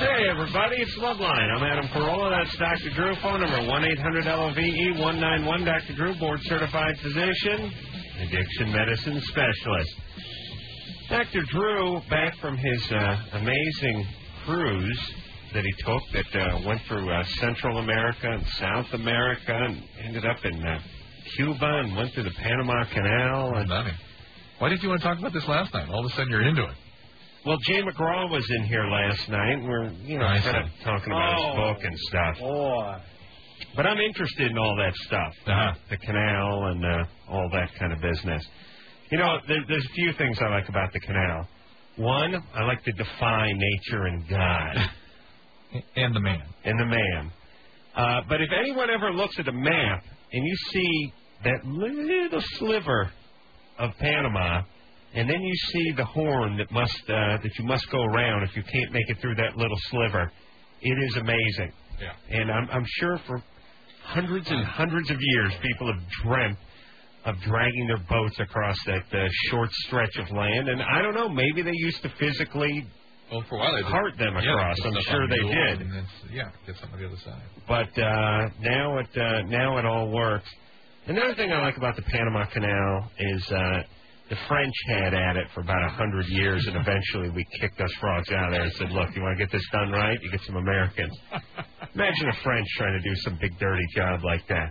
Hey, everybody, it's Loveline. I'm Adam Carolla. That's Dr. Drew. Phone number 1-800-LOVE-191. Dr. Drew, board-certified physician, addiction medicine specialist. Dr. Drew, back from his amazing cruise that he took that went through Central America and South America and ended up in Cuba and went through the Panama Canal. And why did you want to talk about this last night? All of a sudden you're into it. Well, Jay McGraw was in here last night, and we're, kind of talking about his book and stuff. Boy. But I'm interested in all that stuff, the canal and all that kind of business. You know, there's a few things I like about the canal. One, I like to defy nature and God. And the man. And the man. But if anyone ever looks at a map and you see that little sliver of Panama, and then you see the horn that you must go around if you can't make it through that little sliver, it is amazing. Yeah. And I'm sure for hundreds and hundreds of years, people have dreamt of dragging their boats across that short stretch of land. And I don't know, maybe they used to physically for a while they cart them across. I'm sure they did. And then, get some on the other side. But now it all works. Another thing I like about the Panama Canal is the French had at it for about 100 years, and eventually we kicked us frogs out of there and said, look, you want to get this done right? You get some Americans. Imagine the French trying to do some big dirty job like that.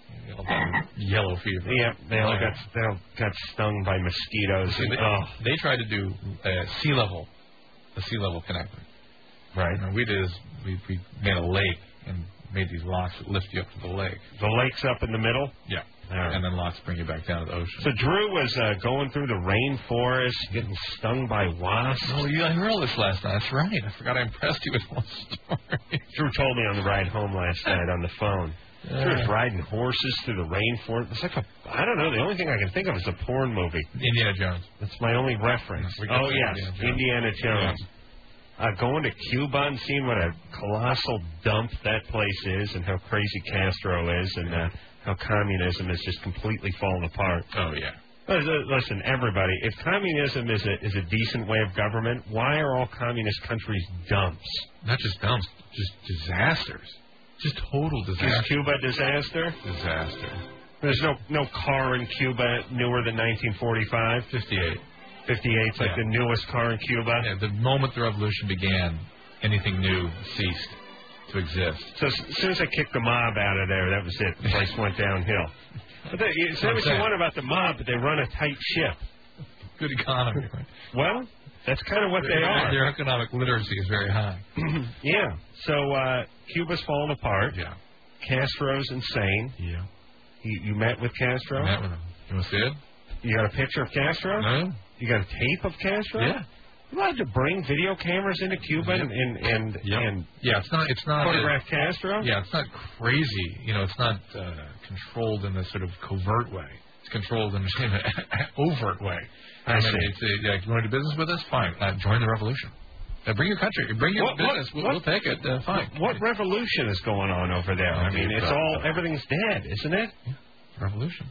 Yellow fever. Yeah, they all got stung by mosquitoes. They tried to do a sea level connector. Right. And we did is we made a lake and made these locks that lift you up to the lake. The lake's up in the middle? Yeah. Right. And then locks bring you back down to the ocean. So Drew was going through the rainforest, getting stung by wasps. Oh, I heard all this last night. That's right. I forgot I impressed you with one story. Drew told me on the ride home last night on the phone. Drew was riding horses through the rainforest. It's like I don't know. The only thing I can think of is a porn movie. Indiana Jones. That's my only reference. Oh, yes. Indiana Jones. Going to Cuba and seeing what a colossal dump that place is and how crazy Castro is and how communism is just completely fallen apart. Oh, yeah. Listen, everybody, if communism is a decent way of government, why are all communist countries dumps? Not just dumps, just disasters. Just total disaster. Is Cuba a disaster? Disaster. There's no car in Cuba newer than 1945? 58. 58's like the newest car in Cuba? Yeah, the moment the revolution began, anything new ceased to exist. So as soon as they kicked the mob out of there, that was it. The place went downhill. But say what you want about the mob, but they run a tight ship. Good economy. Well, that's kind of what they are. Their economic literacy is very high. Yeah. So Cuba's falling apart. Yeah. Castro's insane. Yeah. You met with Castro? I met with him. You want to see it? You got a picture of Castro? No. You got a tape of Castro? Yeah. You allowed to bring video cameras into Cuba and it's not photograph Castro? Yeah, it's not crazy. It's not controlled in a sort of covert way. It's controlled in an overt way. I see. You want to do business with us? Fine. Join the revolution. Bring your country. Bring your business. We'll take it. Fine. What revolution is going on over there? I mean, everything's dead, isn't it? Yeah. Revolution.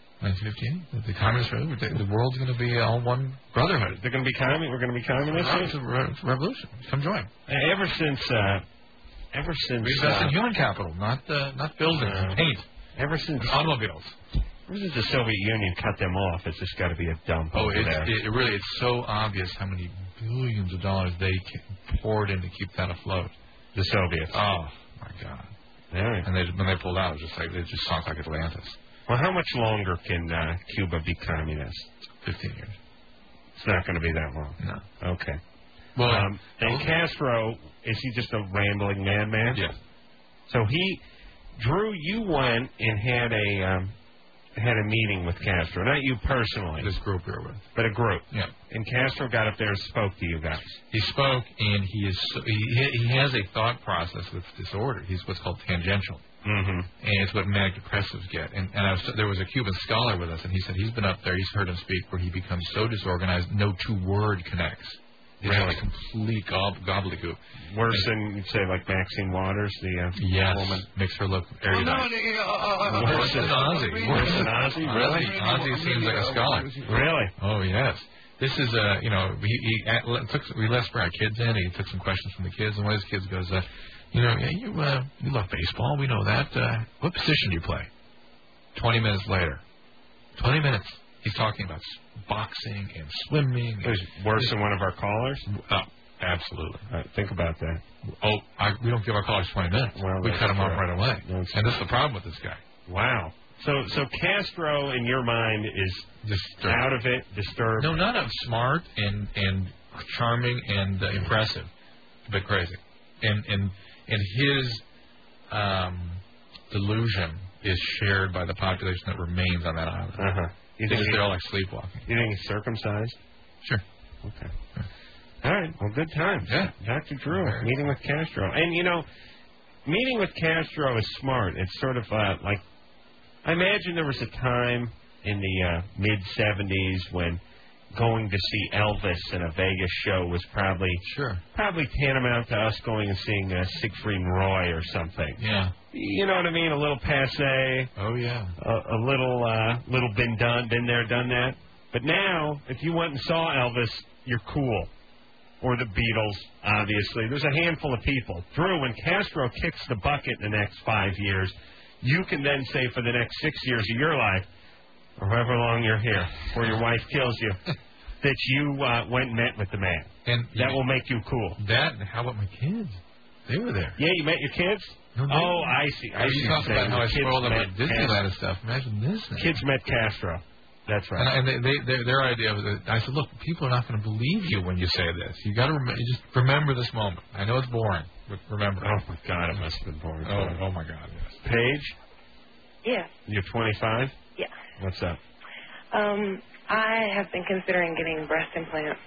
1958. The communist the world's going to be all one brotherhood. We're going to be communists. It's a revolution. Come join. Ever since we invest in human capital, not buildings and paint. Ever since automobiles. Ever since the Soviet Union cut them off, it's just got to be a dump. It's so obvious how many billions of dollars they poured in to keep that afloat. The Soviets. Oh my God. Yeah. And when they pulled out, it was just like it just sunk like Atlantis. Well, how much longer can Cuba be communist? 15 years. It's not going to be that long. No. Okay. Well, and Castro, is he just a rambling madman? Yes. So Drew, you went and had a meeting with Castro, not you personally. This group we were with. But a group. Yeah. And Castro got up there and spoke to you guys. He spoke, and he has a thought process with disorder. He's what's called tangential. Mm-hmm. And it's what manic depressives get. And there was a Cuban scholar with us, and he said he's been up there, he's heard him speak, where he becomes so disorganized, no two-word connects. It's really? Like complete gobbledygook. Worse than, you'd say, like Maxine Waters, the woman? Makes her look erudite. Worse than Ozzy? Really? Ozzy seems like a scholar. Really? Oh, yes. This is we let our kids in. He took some questions from the kids, and one of his kids goes, you love baseball. We know that. What position do you play? 20 minutes later. 20 minutes. He's talking about boxing and swimming. It was worse than one of our callers? Absolutely. Think about that. We don't give our callers 20 minutes. Well, we cut them off right away. And this is the problem with this guy. Wow. So Castro, in your mind, is disturbed. Out of it, disturbed? No, not smart and charming and impressive, but crazy. And his delusion is shared by the population that remains on that island. Uh-huh. They're all like sleepwalking. You think he's circumcised? Sure. Okay. All right. Well, good times. Yeah. Dr. Drew, meeting with Castro. And, meeting with Castro is smart. It's sort of like, I imagine there was a time in the mid-'70s when going to see Elvis in a Vegas show was probably tantamount to us going and seeing Siegfried and Roy or something. Yeah. You know what I mean? A little passé. Oh, yeah. A little been there, done that. But now, if you went and saw Elvis, you're cool. Or the Beatles, obviously. There's a handful of people. Drew, when Castro kicks the bucket in the next 5 years, you can then say for the next 6 years of your life, or however long you're here, before your wife kills you, that you went and met with the man. And that will make you cool. That, and how about my kids? They were there. Yeah, you met your kids? No, I see. You talk about how I spoiled them at Disneyland and stuff. Imagine this. Kids met Castro. That's right. And their idea was that I said, look, people are not going to believe you when you say this. You got to just remember this moment. I know it's boring, but remember. Oh my God, it must have been boring. Oh my God, yes. Paige? Yeah. You're 25? Yeah. What's up? I have been considering getting breast implants.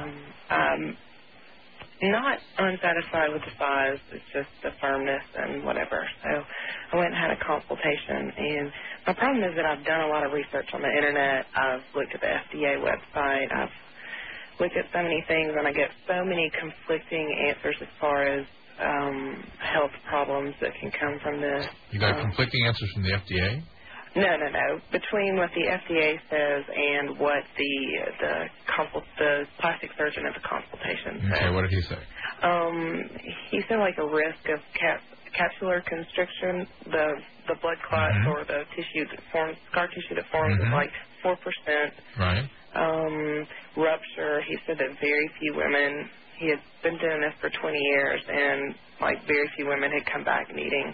Not unsatisfied with the size. It's just the firmness and whatever. So I went and had a consultation. And my problem is that I've done a lot of research on the Internet. I've looked at the FDA website. I've looked at so many things, and I get so many conflicting answers as far as health problems that can come from this. You got conflicting answers from the FDA? No. Between what the FDA says and what the plastic surgeon at the consultation said. Okay, what did he say? He said like a risk of capsular constriction, the blood clots or the tissue that forms, scar tissue that forms is like 4%. Right. Rupture. He said that very few women. He had been doing this for 20 years, and like very few women had come back needing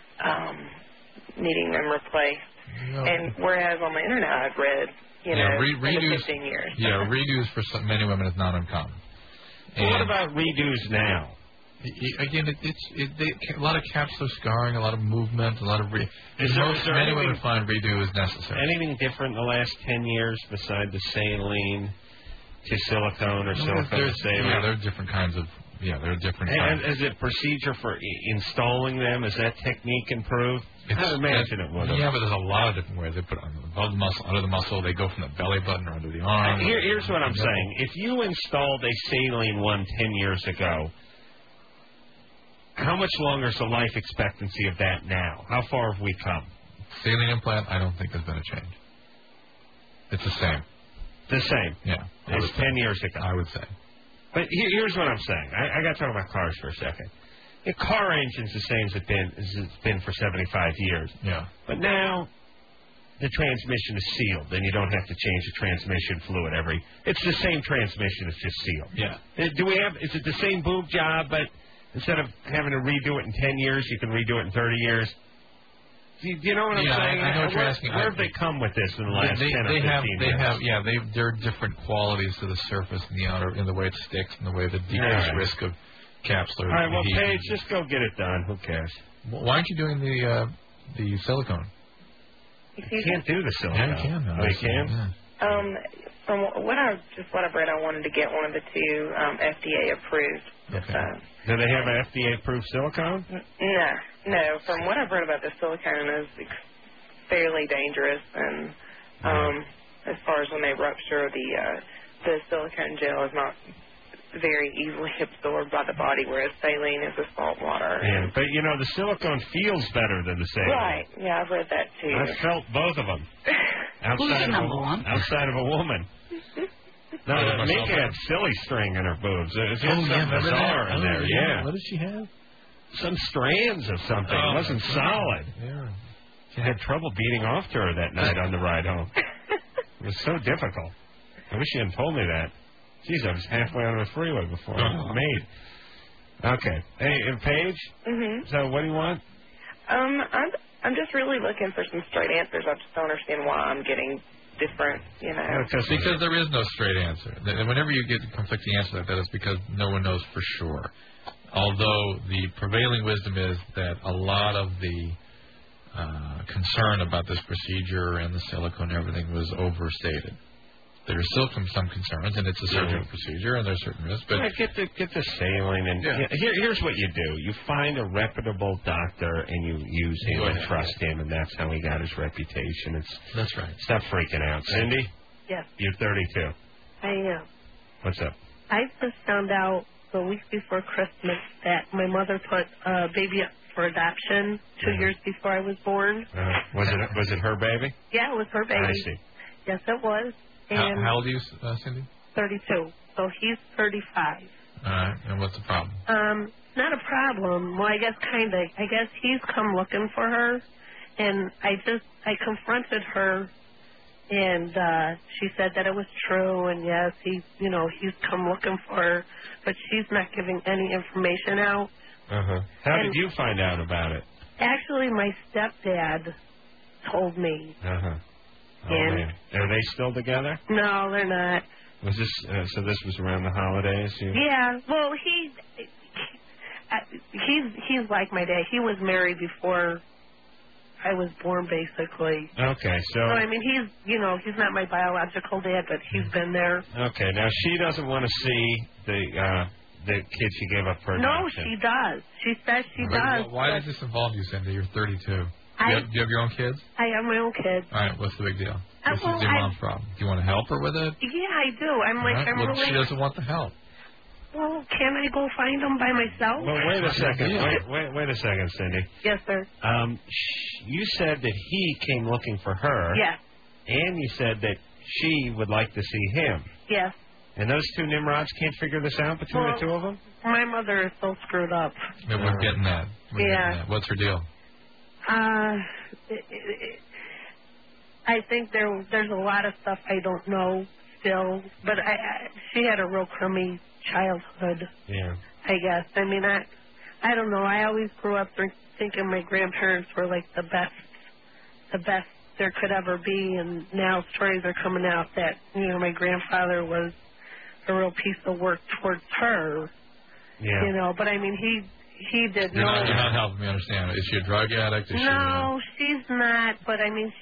them replaced. No. And whereas on the Internet I've read, redos, 15 years. Yeah, redos for many women is not uncommon. Well, what about redos now? Again, it's a lot of capsular scarring, a lot of movement, a lot of many women find redo is necessary. Anything different in the last 10 years besides the saline to silicone or silicone to saline? Yeah, there are different kinds of. Yeah, there are different kinds. And is it procedure for installing them? Is that technique improved? I imagine it would. Yeah, but there's a lot of different ways. They put it above the muscle, under the muscle. They go from the belly button or under the arm. Here's what I'm saying. If you installed a saline one 10 years ago, how much longer is the life expectancy of that now? How far have we come? Saline implant, I don't think there's been a change. It's the same. The same? Yeah. As 10 years ago? I would say. But here's what I'm saying. I got to talk about cars for a second. A car engine's the same as it's been for 75 years. Yeah. But now the transmission is sealed, and you don't have to change the transmission fluid It's the same transmission. It's just sealed. Yeah. Is it the same boob job, but instead of having to redo it in 10 years, you can redo it in 30 years? Do you know what I'm saying? I know what you're asking. Where have they come with this in the last 10 or 15 years? There are different qualities to the surface and the outer, in the way it sticks, and the way the decreased risk of capsular. All right, well, Paige, just go get it done. Who cares? Why aren't you doing the silicone? You can't do the silicone. Yeah, you can. Oh, you can? Yeah. From what I've read, I wanted to get one of the two FDA approved. Okay. Do they have an FDA-approved silicone? No. From what I've read about the silicone, is fairly dangerous, and as far as when they rupture, the silicone gel is not very easily absorbed by the body, whereas saline is a salt water. Yeah, but the silicone feels better than the saline. Right. Yeah, I've read that too. I've felt both of them. Outside of a woman. No, Mika had silly string in her boobs. It was something bizarre in there. Yeah. What did she have? Some strands of something. It wasn't solid. Yeah. She had trouble beating off to her that night on the ride home. It was so difficult. I wish you hadn't told me that. Jeez, I was halfway on the freeway before I was made. Okay. Hey, Paige? Mm-hmm. So what do you want? I'm just really looking for some straight answers. I just don't understand why I'm getting different, you know. Because there is no straight answer. Whenever you get a conflicting answer like that, it's because no one knows for sure. Although the prevailing wisdom is that a lot of the concern about this procedure and the silicone and everything was overstated. There's still some concerns, and it's a surgical procedure, and there's certain risks. But get the saline, and here's what you do: you find a reputable doctor, and you use him and trust him, and that's how he got his reputation. That's right. Stop freaking out, Cindy. Yes. You're 32. I am. What's up? I just found out the week before Christmas that my mother put a baby up for adoption 2 years before I was born. Was it her baby? Yeah, it was her baby. I see. Yes, it was. And how old are you, Cindy? 32. So he's 35. All right. And what's the problem? Not a problem. Well, I guess kind of. I guess he's come looking for her, and I confronted her, and she said that it was true, and yes, he's come looking for her, but she's not giving any information out. How did you find out about it? Actually, my stepdad told me. Oh, man. Are they still together? No, they're not. Was this so? This was around the holidays. Yeah. Well, he's like my dad. He was married before I was born, basically. Okay, so I mean, he's not my biological dad, but he's been there. Okay, now she doesn't want to see the kid she gave up for adoption. No, she does. She says she does. Why does this involve you, Cindy? You're 32. Do you have your own kids? I have my own kids. All right, what's the big deal? This is your mom's problem. Do you want to help her with it? Yeah, I do. I'm really... She doesn't want the help. Well, can I go find them by myself? Well, wait a second. Wait a second, Cindy. Yes, sir. You said that he came looking for her. Yes. And you said that she would like to see him. Yes. And those two Nimrods can't figure this out between the two of them? My mother is so screwed up. Yeah, we're getting that. What's her deal? I think there's a lot of stuff I don't know still, but she had a real crummy childhood. Yeah. I guess. I mean, I don't know. I always grew up thinking my grandparents were like the best there could ever be, and now stories are coming out that my grandfather was a real piece of work towards her. Yeah. But I mean he did You're not helping me understand. Is she a drug addict? No, she's not. But I mean,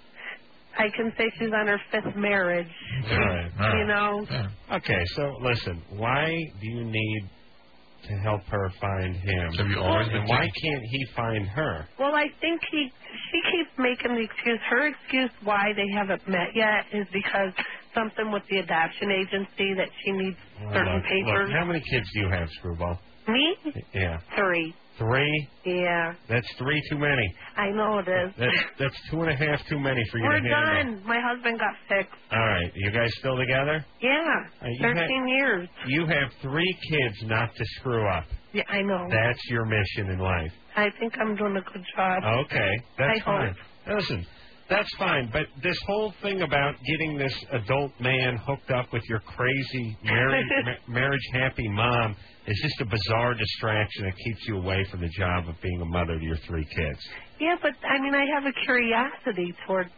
I can say she's on her 5th marriage. All right. Yeah. Okay, so listen. Why do you need to help her find him? Have you always been? And why can't he find her? Well, I think she keeps making the excuse. Her excuse why they haven't met yet is because something with the adoption agency that she needs certain papers. Look, how many kids do you have, Screwball? Me? Yeah. 3. 3? Yeah. That's 3 too many. I know it is. That's 2.5 too many for you to handle. We're done. My husband got fixed. All right. You guys still together? Yeah. 13 years. You have 3 kids not to screw up. Yeah, I know. That's your mission in life. I think I'm doing a good job. Okay. That's fine. Hope. Listen, that's fine. But this whole thing about getting this adult man hooked up with your crazy marriage-happy mom is just a bizarre distraction that keeps you away from the job of being a mother to your 3 kids. Yeah, but I mean, I have a curiosity toward,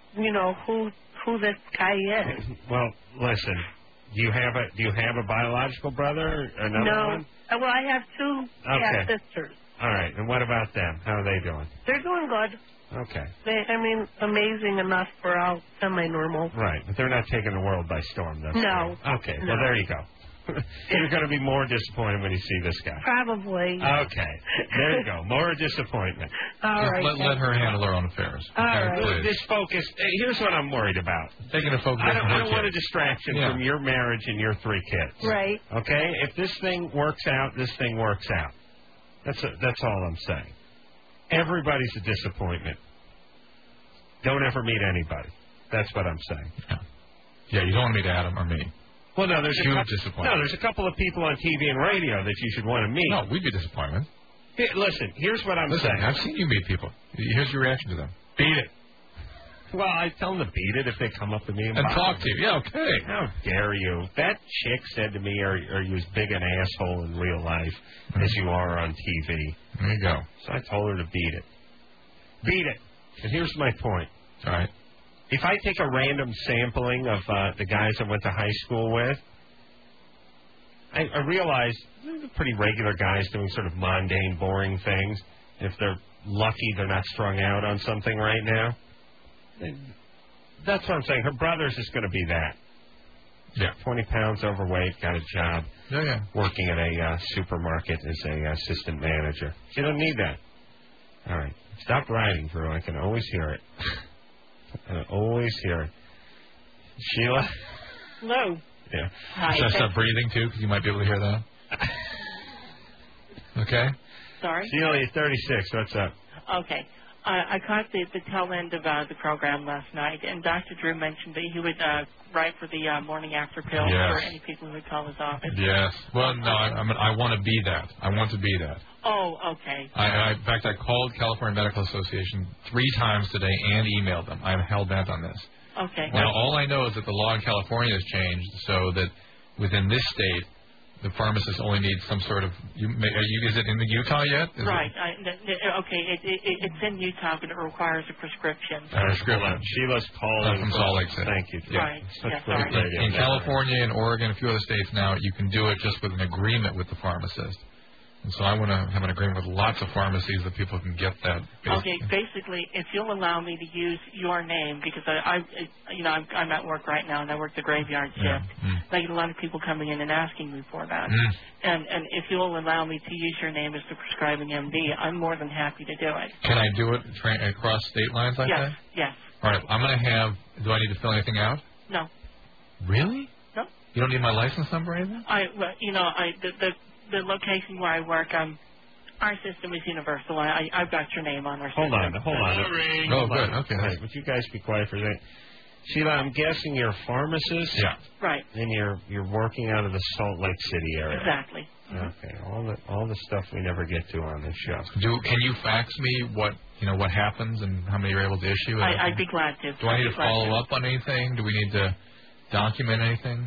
who this guy is. Well, listen. Do you have a biological brother? Another one? No. Well, I have 2 half-sisters. All right. And what about them? How are they doing? They're doing good. Okay. Amazing enough for all semi-normal. Right. But they're not taking the world by storm, that's No. Right. Okay. No. Well, there you go. You're going to be more disappointed when you see this guy. Probably. Okay. There you go. More disappointment. All right. Let her handle her own affairs. All right. Just focus. Here's what I'm worried about. Taking a focus. I don't want a distraction from your marriage and your 3 kids. Right. Okay? If this thing works out, this thing works out. That's all I'm saying. Everybody's a disappointment. Don't ever meet anybody. That's what I'm saying. Yeah, you don't want to meet Adam or me. Well, no, there's Huge disappointment. there's a couple of people on TV and radio that you should want to meet. No, we'd be disappointed. Hey, listen, here's what I'm saying. I've seen you meet people. Here's your reaction to them. Beat it. Well, I tell them to beat it if they come up to me and talk to you. Yeah, okay. How dare you? That chick said to me, are you as big an asshole in real life as you are on TV? There you go. So I told her to beat it. Beat it. And here's my point. All right. If I take a random sampling of the guys I went to high school with, I realize they're pretty regular guys doing sort of mundane, boring things. If they're lucky, they're not strung out on something right now. That's what I'm saying. Her brother's just going to be that. Yeah. 20 pounds overweight, got a job. Yeah. Working at a supermarket as a assistant manager. She don't need that. All right. Stop writing, Drew. I can always hear it. I can always hear it. Sheila? Hello. Yeah. Hi. Should I stop breathing, too, because you might be able to hear that? Okay. Sorry? Sheila, you're 36. What's up? Okay. I caught the tail end of the program last night, and Dr. Drew mentioned that he would write for the morning after pill for any people who would call his office. Yes. Well, no, I want to be that. I want to be that. Oh, okay. In fact, I called California Medical Association 3 times today and emailed them. I'm hell-bent on this. Okay. Now, all I know is that the law in California has changed so that within this state, the pharmacist only needs some sort of. Is it in the Utah yet? Right. Okay. It's in Utah, but it requires a prescription. Sheila's calling from Salt Lake City. Thank you. Yeah. Right. Yeah, in California and Oregon, a few other states now, you can do it just with an agreement with the pharmacist. And so I want to have an agreement with lots of pharmacies that people can get that. Okay, basically, if you'll allow me to use your name, because I'm at work right now and I work the graveyard shift. I get a lot of people coming in and asking me for that. And if you'll allow me to use your name as the prescribing MD, I'm more than happy to do it. Can I do it across state lines like that? Yes. All right, I'm going to have. Do I need to fill anything out? No. Really? No. You don't need my license number or anything? The location where I work, our system is universal. I've got your name on our system. Hold on. Oh, good. Okay. Right, would you guys be quiet for a second? Sheila, I'm guessing you're a pharmacist? Yeah. Right. And you're working out of the Salt Lake City area. Exactly. Okay. All the stuff we never get to on this show. Can you fax me what happens and how many you're able to issue? I'd be glad to. Do I need to follow up on anything? Do we need to document anything?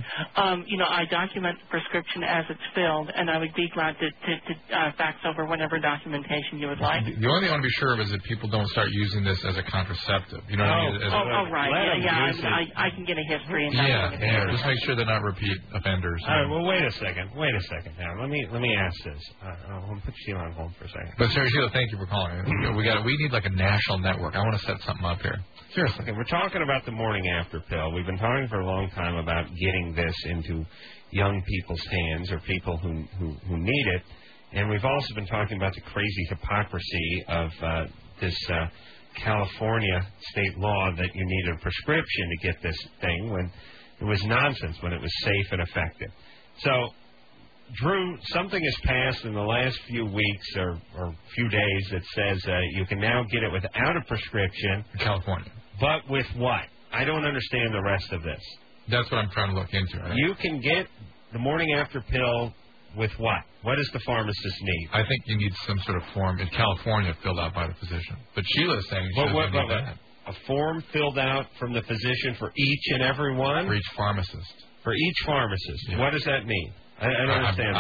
I document the prescription as it's filled, and I would be glad to fax over whatever documentation you would like. The only thing I want to be sure of is that people don't start using this as a contraceptive. You know what I mean? Right. Yeah. I can get a history and just make sure they're not repeat offenders. All right. Well, wait a second. Now, let me ask this. I'll put Sheila on hold for a second. But seriously, Sheila, thank you for calling. We need like a national network. I want to set something up here. Seriously. Okay, we're talking about the morning after pill. We've been talking for a long time about getting this into young people's hands or people who need it. And we've also been talking about the crazy hypocrisy of this California state law that you needed a prescription to get this thing when it was nonsense, when it was safe and effective. So, Drew, something has passed in the last few weeks or few days that says you can now get it without a prescription. In California. But with what? I don't understand the rest of this. That's what I'm trying to look into. Right? You can get the morning after pill with what? What does the pharmacist need? I think you need some sort of form in California filled out by the physician. But Sheila is saying she doesn't need that. A form filled out from the physician for each and every one? For each pharmacist. For each pharmacist. Yeah. What does that mean? I don't understand.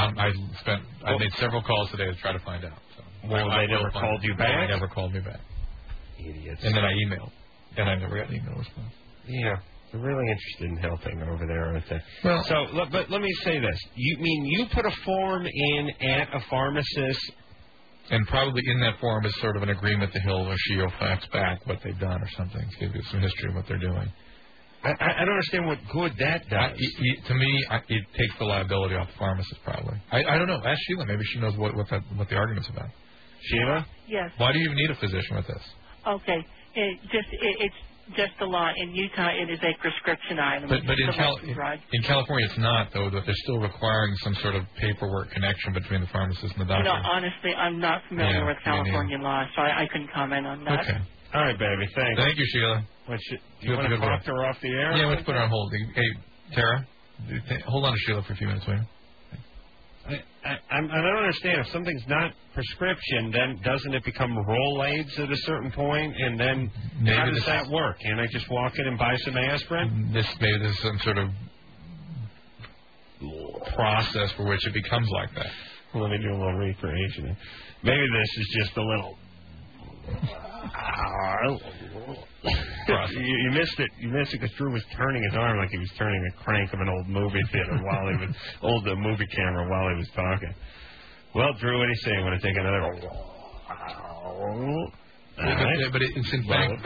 I made several calls today to try to find out. So. Well, they never called you back? They never called me back. Idiots. And then I emailed. And I never got an email response. Yeah. They're really interested in helping over there, aren't they? Well, but let me say this. You put a form in at a pharmacist? And probably in that form is sort of an agreement that he'll or she will fax back what they've done or something to give you some history of what they're doing. I don't understand what good that does. To me, it takes the liability off the pharmacist, probably. I don't know. Ask Sheila. Maybe she knows what the argument's about. Sheila? Yes. Why do you even need a physician with this? Okay. It's just the law. In Utah, it is a prescription item. But in California, it's not, though. That they're still requiring some sort of paperwork connection between the pharmacist and the doctor. Honestly, I'm not familiar with California law, so I couldn't comment on that. Okay. All right, baby. Thanks. Thank you, Sheila. Do you want to talk to her off the air? Yeah, let's put her on hold. Hey, Tara, Hold on to Sheila for a few minutes, will you? I don't understand. If something's not prescription, then doesn't it become Rolaids at a certain point? And then how does that work? Can I just walk in and buy some aspirin? Maybe there's some sort of process for which it becomes like that. Well, let me do a little recreation. Maybe this is just a little... You missed it. You missed it because Drew was turning his arm like he was turning a crank of an old movie theater while he was movie camera while he was talking. Well, Drew, what do you say? You want to take another? But it's in fact.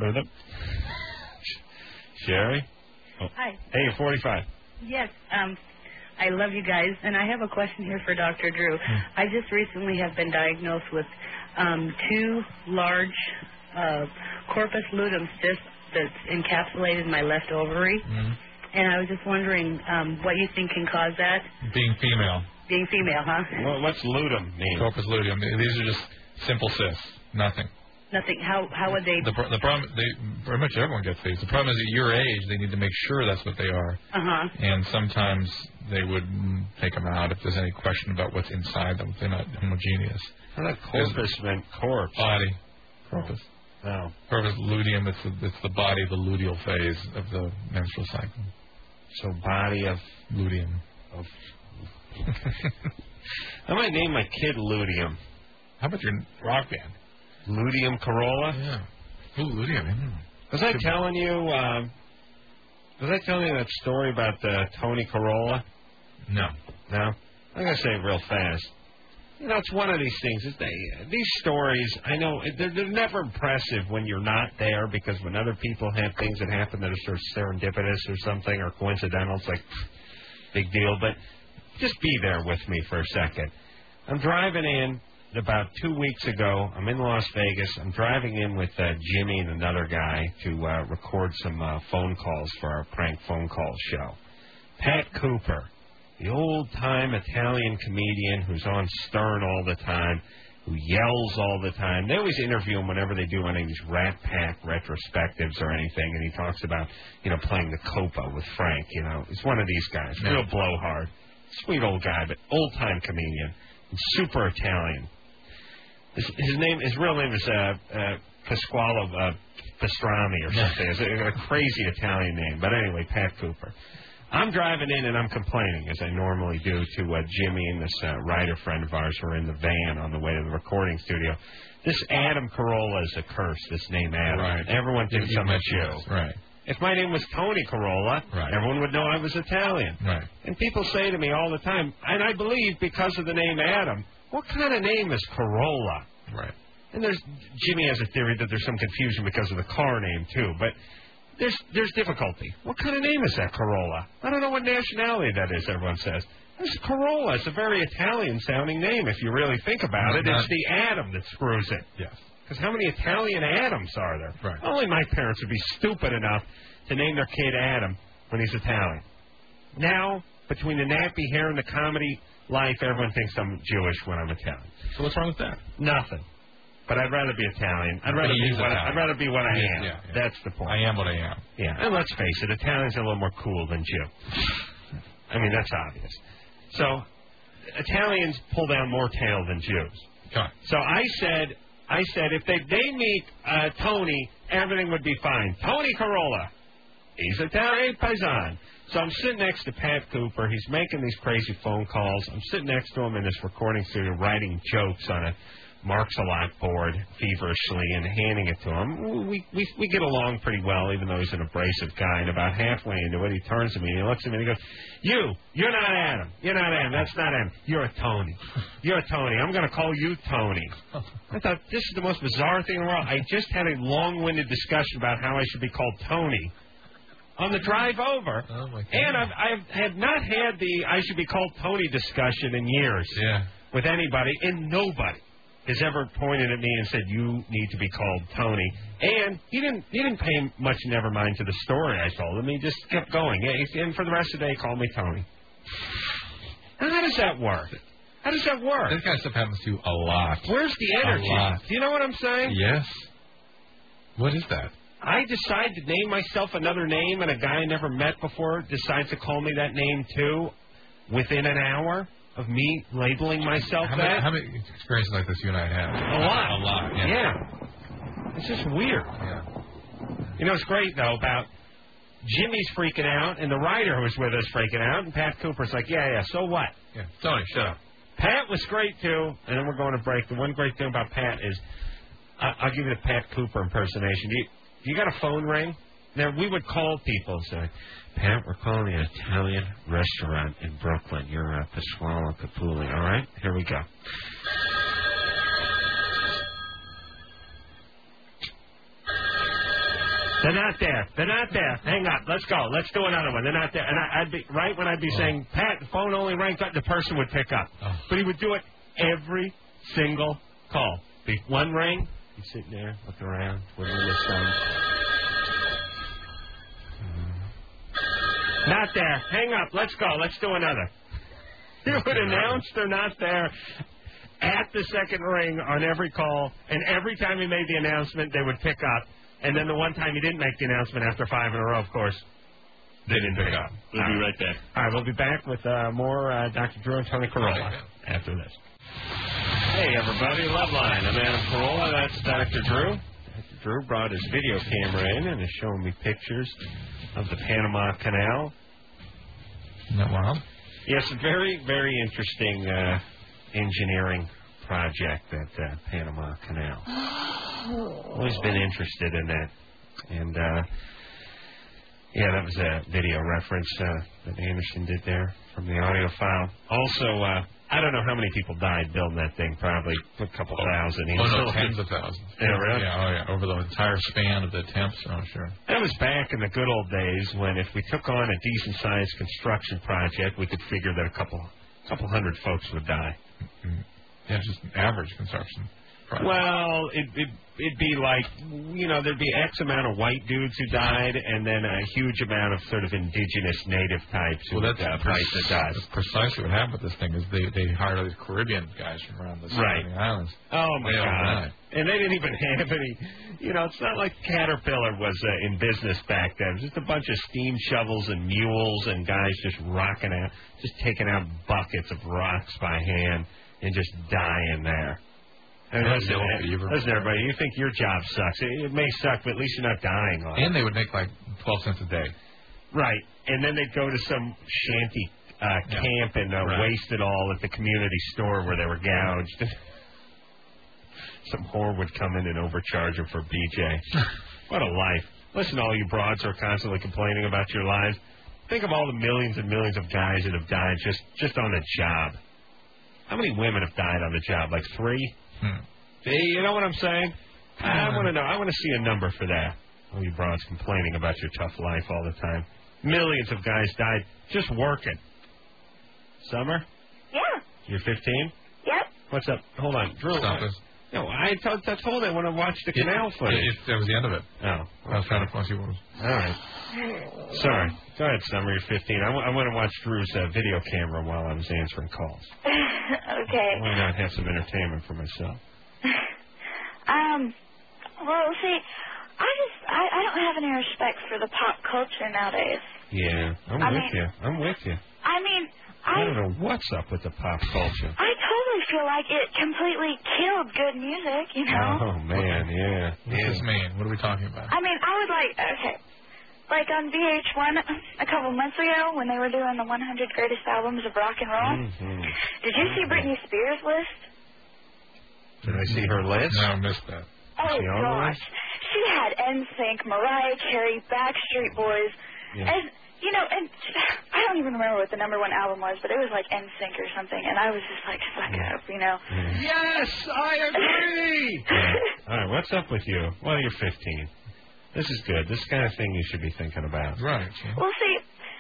Sherry. Oh. Hi. Hey, you're 45. Yes. I love you guys, and I have a question here for Dr. Drew. I just recently have been diagnosed with 2 large corpus luteum cysts that's encapsulated my left ovary. And I was just wondering what you think can cause that. Being female. Being female, huh? Well, what's luteum mean? Corpus luteum. These are just simple cysts. Nothing. Nothing. How would they? The problem, pretty much everyone gets these. The problem is at your age, they need to make sure that's what they are. And sometimes they would take them out if there's any question about what's inside them. They're not homogeneous. I thought corpus meant corpse. Body. Corpus. Oh. Corpus luteum, it's the body of the luteal phase of the menstrual cycle. So body of luteum. I might name my kid Luteum. How about your rock band? Luteum Corolla? Yeah. Ooh, Luteum. Was I telling you that story about Tony Corolla? No. No? I'm going to say it real fast. You know, it's one of these things. These stories, I know, they're never impressive when you're not there, because when other people have things that happen that are sort of serendipitous or something or coincidental, it's like, big deal. But just be there with me for a second. I'm driving in about 2 weeks ago. I'm in Las Vegas. I'm driving in with Jimmy and another guy to record some phone calls for our prank phone call show. Pat Cooper, the old-time Italian comedian who's on Stern all the time, who yells all the time. They always interview him whenever they do any of these Rat Pack retrospectives or anything, and he talks about, playing the Copa with Frank. He's one of these guys, real blowhard. Sweet old guy, but old-time comedian, and super Italian. His real name is Pasquale Pastrami or something. It's a crazy Italian name. But anyway, Pat Cooper. I'm driving in and I'm complaining, as I normally do, to Jimmy and this writer friend of ours who are in the van on the way to the recording studio. This Adam Carolla is a curse, this name Adam. Right. Everyone thinks I'm a Jew. Right. If my name was Tony Corolla, everyone would know I was Italian. Right. And people say to me all the time, and I believe because of the name Adam, what kind of name is Corolla? Right. And Jimmy has a theory that there's some confusion because of the car name, too. But there's difficulty. What kind of name is that, Corolla? I don't know what nationality that is, everyone says. It's Corolla. It's a very Italian-sounding name, if you really think about it. It's the Adam that screws it. Yes. Because how many Italian Adams are there? Right. Only my parents would be stupid enough to name their kid Adam when he's Italian. Now, between the nappy hair and the comedy life, everyone thinks I'm Jewish when I'm Italian. So what's wrong with that? Nothing. But I'd rather be Italian. I'd rather be what I am. Yeah. That's the point. I am what I am. Yeah. And let's face it, Italians are a little more cool than Jew. I mean, that's obvious. So Italians pull down more tail than Jews. Okay. So I said if they meet Tony, everything would be fine. Tony Corolla. He's Italian paisan. So I'm sitting next to Pat Cooper. He's making these crazy phone calls. I'm sitting next to him in this recording studio writing jokes on a Marks-a-Lot board feverishly and handing it to him. We get along pretty well, even though he's an abrasive guy. And about halfway into it, he turns to me and he looks at me and he goes, You're not Adam. You're not Adam. That's not Adam. You're a Tony. You're a Tony. I'm going to call you Tony. I thought, this is the most bizarre thing in the world. I just had a long-winded discussion about how I should be called Tony on the drive over. Oh, my God. And I have not had the I should be called Tony discussion in years with anybody, and nobody has ever pointed at me and said, you need to be called Tony. And he didn't pay much never mind to the story I told him. He just kept going. And for the rest of the day, he called me Tony. Now, how does that work? How does that work? This kind of stuff happens to you a lot. Where's the energy? A lot. Do you know what I'm saying? Yes. What is that? I decide to name myself another name, and a guy I never met before decides to call me that name, too, within an hour of me labeling myself that. How many experiences like this you and I have? A lot. A lot, yeah. It's just weird. Yeah. You know, it's great, though, about Jimmy's freaking out, and the writer who was with us freaking out, and Pat Cooper's like, yeah, so what? Yeah. Tony, shut up. Pat was great, too, and then we're going to break. The one great thing about Pat is, I'll give you the Pat Cooper impersonation. You got a phone ring? Now, we would call people and say, Pat, we're calling an Italian restaurant in Brooklyn. You're Pasquale Capulli. All right? Here we go. They're not there. They're not there. Hang up. Let's go. Let's do another one. They're not there. And I'd be right when I'd be saying, Pat, the phone only rang, the person would pick up. But he would do it every single call. Be one ring, he's sitting there, looking around, twiddling his thumbs. Not there. Hang up. Let's go. Let's do another. He would announce they're not there at the second ring on every call, and every time he made the announcement, they would pick up. And then the one time he didn't make the announcement after 5 in a row, of course, they didn't pick up. We'll be right back. All right, we'll be back with more Dr. Drew and Tony Carolla after this. Hey, everybody, Loveline. I'm Adam Carolla. That's Dr. Drew. Dr. Drew brought his video camera in and is showing me pictures of the Panama Canal. Isn't that wild? Yes, a very, very interesting engineering project, that Panama Canal. Always been interested in that. And, that was a video reference that Anderson did there from the audio file. Also, I don't know how many people died building that thing, probably a couple thousand. Tens of thousands. Yeah, really? Yeah, over the entire span of the attempts. Oh, sure. That was back in the good old days when if we took on a decent-sized construction project, we could figure that a couple hundred folks would die. Mm-hmm. Yeah, just average construction project. Well, it'd be like, there'd be X amount of white dudes who died, and then a huge amount of sort of indigenous native types who would fight the dust. That's precisely what happened with this thing, is they hired all these Caribbean guys from around the surrounding islands. Oh, my God. And they didn't even have any, it's not like Caterpillar was in business back then. It was just a bunch of steam shovels and mules and guys just rocking out, just taking out buckets of rocks by hand and just dying there. And listen, everybody, you think your job sucks. It may suck, but at least you're not dying on it. And they would make like 12 cents a day. Right. And then they'd go to some shanty camp and waste it all at the community store where they were gouged. Some whore would come in and overcharge them for BJ. What a life. Listen to all you broads who are constantly complaining about your lives. Think of all the millions and millions of guys that have died just on a job. How many women have died on the job? Like 3? You know what I'm saying? I want to know. I want to see a number for that. All you broads complaining about your tough life all the time. Millions of guys died just working. Summer? Yeah. You're 15? Yep. What's up? Hold on. Drew. Stop this. No, I told I want to watch the canal footage. That was the end of it. Oh. Okay. I was trying to see what was. All right. Sorry. Go ahead, Summer. You're 15. I want to watch Drew's video camera while I was answering calls. Okay. Why not have some entertainment for myself? Well, see, I don't have any respect for the pop culture nowadays. Yeah, I'm with you. I mean, I don't know what's up with the pop culture. I totally feel like it completely killed good music, Oh, man, yeah. This is mean. What are we talking about? I mean, I would like on VH1 a couple months ago when they were doing the 100 greatest albums of rock and roll. Mm-hmm. Did you see Britney Spears' list? Did I see her list? No, I missed that. Oh, gosh. She had NSYNC, Mariah Carey, Backstreet Boys, and, and I don't even remember what the #1 album was, but it was like NSYNC or something, and I was just like, suck up, Yes, I agree! All right, what's up with you? Well, you're 15. This is good. This kind of thing you should be thinking about. Right. Well, see,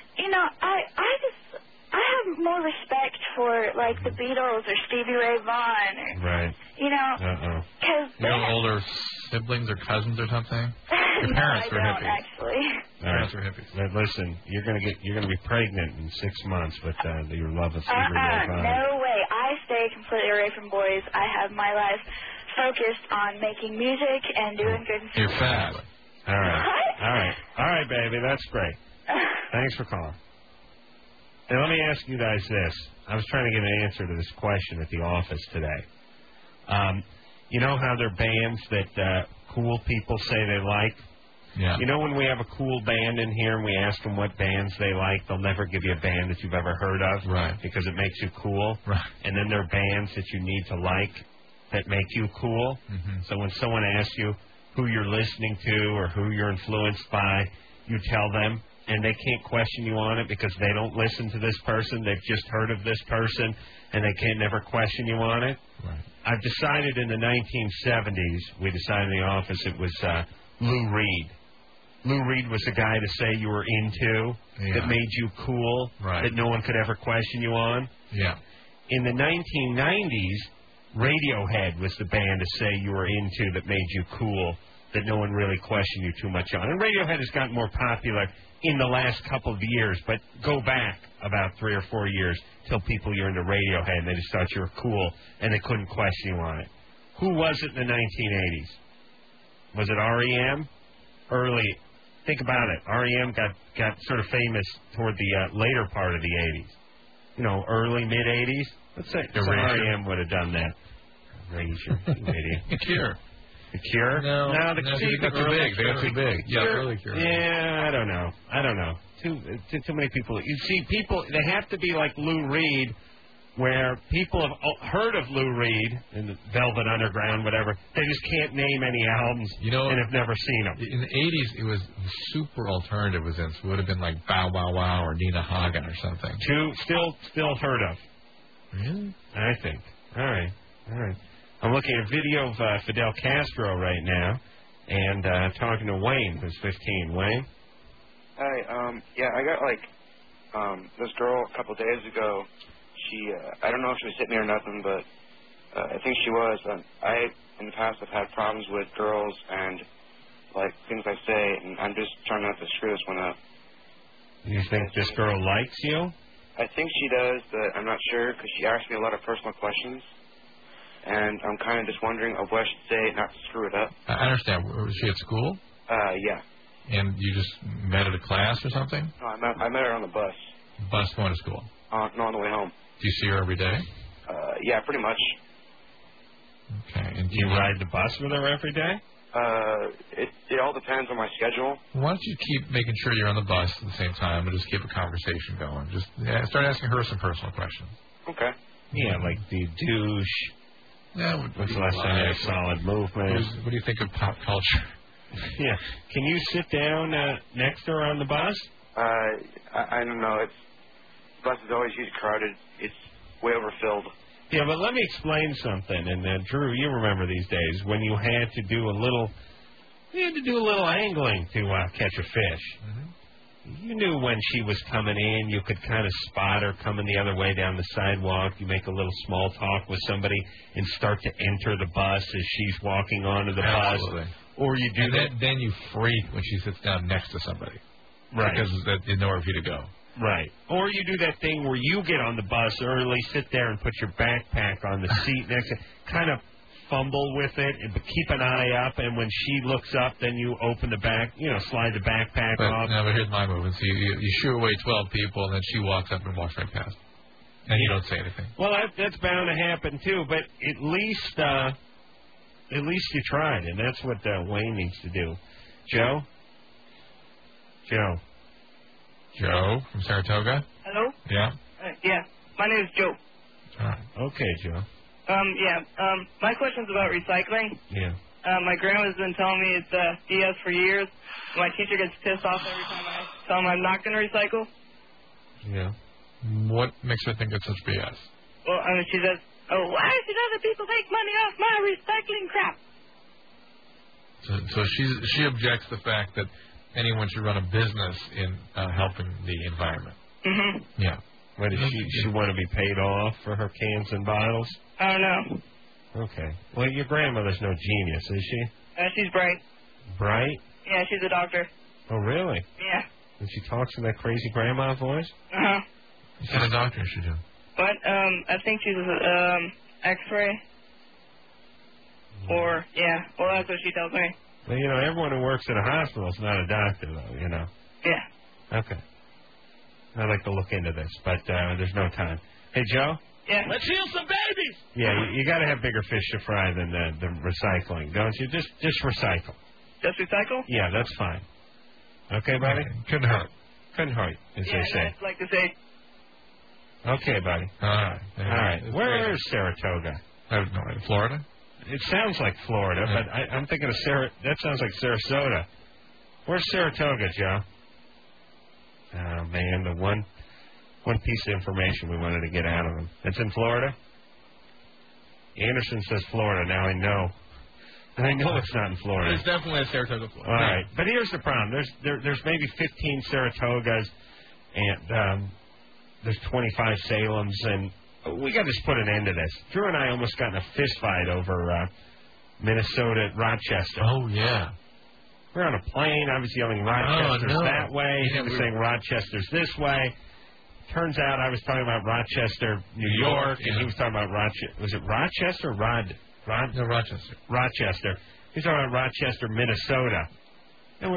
I have more respect for, like, the Beatles or Stevie Ray Vaughan. Right. Because you have older siblings or cousins or something? Your parents no, were I don't, hippies. Actually. Parents were hippies. Listen, you're gonna be pregnant in 6 months with your love of Stevie Ray Vaughan. No way. I stay completely away from boys. I have my life focused on making music and doing good. You're fat. All right, baby. That's great. Thanks for calling. And let me ask you guys this. I was trying to get an answer to this question at the office today. You know how there are bands that cool people say they like? Yeah. You know when we have a cool band in here and we ask them what bands they like, they'll never give you a band that you've ever heard of. Right. Because it makes you cool. Right. And then there are bands that you need to like that make you cool. Mm-hmm. So when someone asks you who you're listening to or who you're influenced by, you tell them, and they can't question you on it because they don't listen to this person. They've just heard of this person, and they can't never question you on it. Right. I've decided in the 1970s, we decided in the office it was Lou Reed. Lou Reed was the guy to say you were into, that made you cool, that no one could ever question you on. Yeah. In the 1990s, Radiohead was the band to say you were into that made you cool, that no one really questioned you too much on. And Radiohead has gotten more popular in the last couple of years, but go back about 3 or 4 years till people you're into Radiohead and they just thought you were cool and they couldn't question you on it. Who was it in the 1980s? Was it R.E.M.? Early. Think about it. R.E.M. got sort of famous toward the later part of the 80s. You know, early, mid-80s. Let's say R.E.M. would have done that. Erasure, you idiot. Cure. The Cure? No, they got too big. They got too big. Yeah, early Cure. Yeah, I don't know. Too many people. You see, people, they have to be like Lou Reed, where people have heard of Lou Reed and the Velvet Underground, whatever. They just can't name any albums and have never seen them. In the 80s, it was super alternative was in. So it would have been like Bow Wow Wow or Nina Hagen or something. Still heard of. Really? I think. All right. I'm looking at a video of Fidel Castro right now and talking to Wayne, who's 15. Wayne? Hi. I got this girl a couple days ago. She, I don't know if she was hitting me or nothing, but I think she was. In the past, have had problems with girls and things I say, and I'm just trying not to screw this one up. You think this girl likes you? I think she does, but I'm not sure because she asked me a lot of personal questions. And I'm kind of just wondering of what I should say not to screw it up. I understand. Was she at school? Yeah. And you just met at a class or something? No, I met her on the bus. Bus going to school? No, on the way home. Do you see her every day? Yeah, pretty much. Okay. And do you ride the bus with her every day? It all depends on my schedule. Why don't you keep making sure you're on the bus at the same time and just keep a conversation going? Just start asking her some personal questions. Okay. Yeah, like do you douche? Yeah, what's the last time you had a solid movement? What do you think of pop culture? Yeah. Can you sit down next to her on the bus? I don't know. The bus is always usually crowded. It's way overfilled. Yeah, but let me explain something. And Drew, you remember these days when you had to do a little angling to catch a fish. Mm-hmm. You knew when she was coming in. You could kind of spot her coming the other way down the sidewalk. You make a little small talk with somebody and start to enter the bus as she's walking onto the bus. Or you do then you freak when she sits down next to somebody. Right. Because there's nowhere for you to go. Right. Or you do that thing where you get on the bus early, sit there and put your backpack on the seat next to kind of fumble with it, but keep an eye up, and when she looks up, then you open the back, slide the backpack off. No, but here's my move. And so you shoo away 12 people, and then she walks up and walks right past. And you don't say anything. Well, that's bound to happen, too, but at least you tried, and that's what Wayne needs to do. Joe? Joe from Saratoga? Hello? Yeah? Yeah. My name is Joe. All right. Okay, Joe. My question's about recycling. Yeah. My grandma's been telling me it's BS for years. My teacher gets pissed off every time I tell him I'm not going to recycle. Yeah. What makes her think it's such BS? Well, she says, why should other people make money off my recycling crap? So she objects the fact that anyone should run a business in helping the environment. Mm-hmm. Yeah. What, does she want to be paid off for her cans and bottles? I don't know. Okay. Well, your grandmother's no genius, is she? She's bright. Bright? Yeah, she's a doctor. Oh, really? Yeah. And she talks in that crazy grandma voice? Uh-huh. What kind of doctor is she doing? What? I think she's X-ray. Or, yeah. Well, that's what she tells me. Well, everyone who works at a hospital is not a doctor, though, Yeah. Okay. I'd like to look into this, but there's no time. Hey, Joe? Yeah. Let's heal some babies. Yeah, you got to have bigger fish to fry than the recycling, don't you? Just recycle. Just recycle? Yeah, that's fine. Okay, buddy? Couldn't hurt. Couldn't hurt, as Yeah, they say. I'd like to say. Okay, buddy. All right. All right. Where is Saratoga? I have no idea. Florida? It sounds like Florida, but I'm thinking of that sounds like Sarasota. Where's Saratoga, Joe? Oh, man, the one piece of information we wanted to get out of him. It's in Florida? Anderson says Florida. Now I know. I know it's not in Florida. There's definitely a Saratoga, Florida. All right. But here's the problem. There's maybe 15 Saratogas, and there's 25 Salems, and we got to just put an end to this. Drew and I almost got in a fist fight over Minnesota, Rochester. Oh, yeah. We're on a plane. I was yelling Rochester's that way. Yeah, he was saying Rochester's this way. Turns out I was talking about Rochester, New York, and he was talking about Rochester. Was it Rochester or No, Rochester. Rochester. He's talking about Rochester, Minnesota. And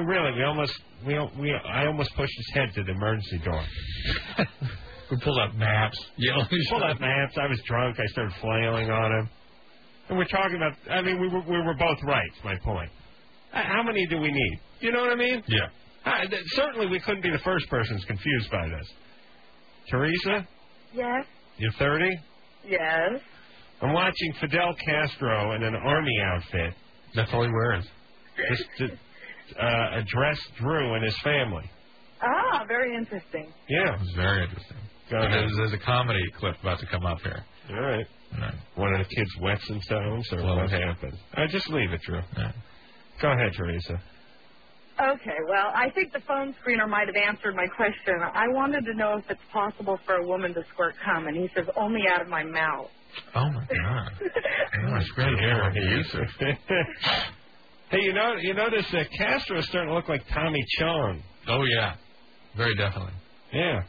I almost pushed his head to the emergency door. We pulled up maps. Yeah, pulled up maps. I was drunk. I started flailing on him. And we're talking about, we were both right, is my point. How many do we need? You know what I mean? Yeah. Certainly we couldn't be the first person who's confused by this. Teresa? Yes. You're 30? Yes. I'm watching Fidel Castro in an army outfit. That's all he wears. Just to address Drew and his family. Ah, very interesting. Yeah. It was very interesting. Go ahead. There's a comedy clip about to come up here. All right. One of the kids wets themselves, or what happened? Just leave it, Drew. Yeah. Go ahead, Teresa. Okay, well, I think the phone screener might have answered my question. I wanted to know if it's possible for a woman to squirt cum, and he says only out of my mouth. Oh, my God. That's great. Hey, you notice that Castro's starting to look like Tommy Chong. Oh, yeah. Very definitely. Yeah.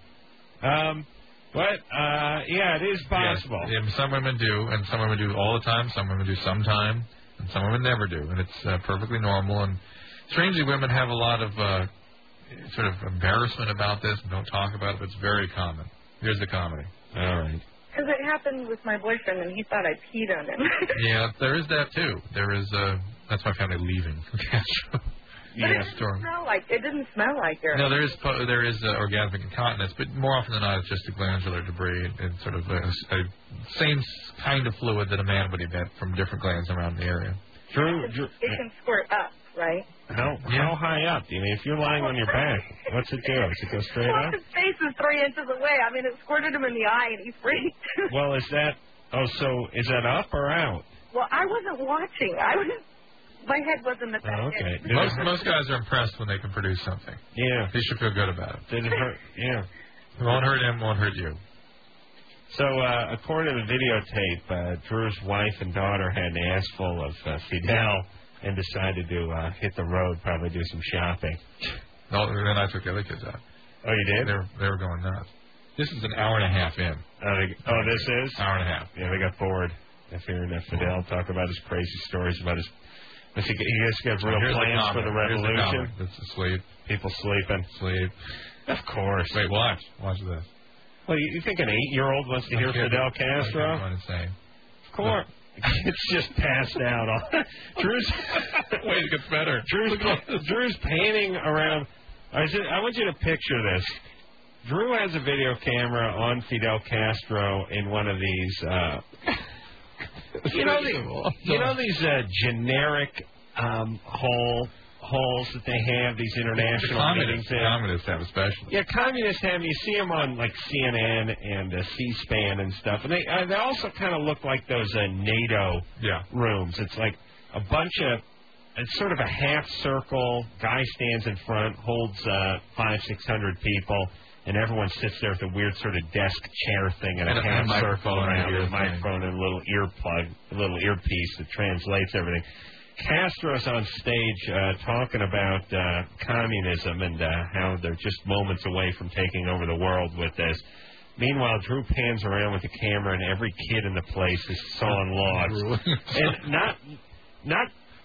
Yeah, it is possible. Yeah, some women do, and some women do all the time. Some women do sometime, and some women never do. And it's perfectly normal. And strangely, women have a lot of sort of embarrassment about this and don't talk about it, but it's very common. Here's the comedy. All right. Because it happened with my boyfriend, and he thought I peed on him. Yeah, there is that, too. There is, that's my family leaving. But it didn't smell like it. No, there is orgasmic incontinence, but more often than not, it's just a glandular debris and sort of a same kind of fluid that a man would emit from different glands around the area. Drew, it can squirt up, right? How high up? If you're lying on your back, what's it do? Does it go straight up? His face is 3 inches away. It squirted him in the eye, and he freaked. Well, is that up or out? Well, I wasn't watching. My head wasn't at that okay. Most guys are impressed when they can produce something. Yeah. They should feel good about it. Did it hurt? Yeah. It won't hurt him, won't hurt you. So, according to the videotape, Drew's wife and daughter had an ass full of Fidel and decided to hit the road, probably do some shopping. No, then I took the other kids out. Oh, you did? They were going nuts. This is an hour and a half in. This is? Hour and a half. Yeah, they got bored of hearing Fidel talk about his crazy stories about his... He just got real plans for the revolution. It's asleep. People sleeping. Sleep. Of course. Wait, watch. Watch this. Well, you think an 8-year-old wants to hear Fidel Castro? Of course. It's just passed out. Drew's... Wait, it gets better. Drew's panning around. I want you to picture this. Drew has a video camera on Fidel Castro in one of these... You know these generic holes that they have, these international meetings in? Communists have especially. Yeah, communists have. You see them on like CNN and C-SPAN and stuff, and they also kind of look like those NATO rooms. It's like a bunch of, it's sort of a half circle. Guy stands in front, holds 500-600 people. And everyone sits there with a weird sort of desk chair thing and a half circle around with a microphone and a little earplug, a little earpiece that translates everything. Castro's on stage talking about communism and how they're just moments away from taking over the world with this. Meanwhile, Drew pans around with the camera, and every kid in the place is sawing logs. And not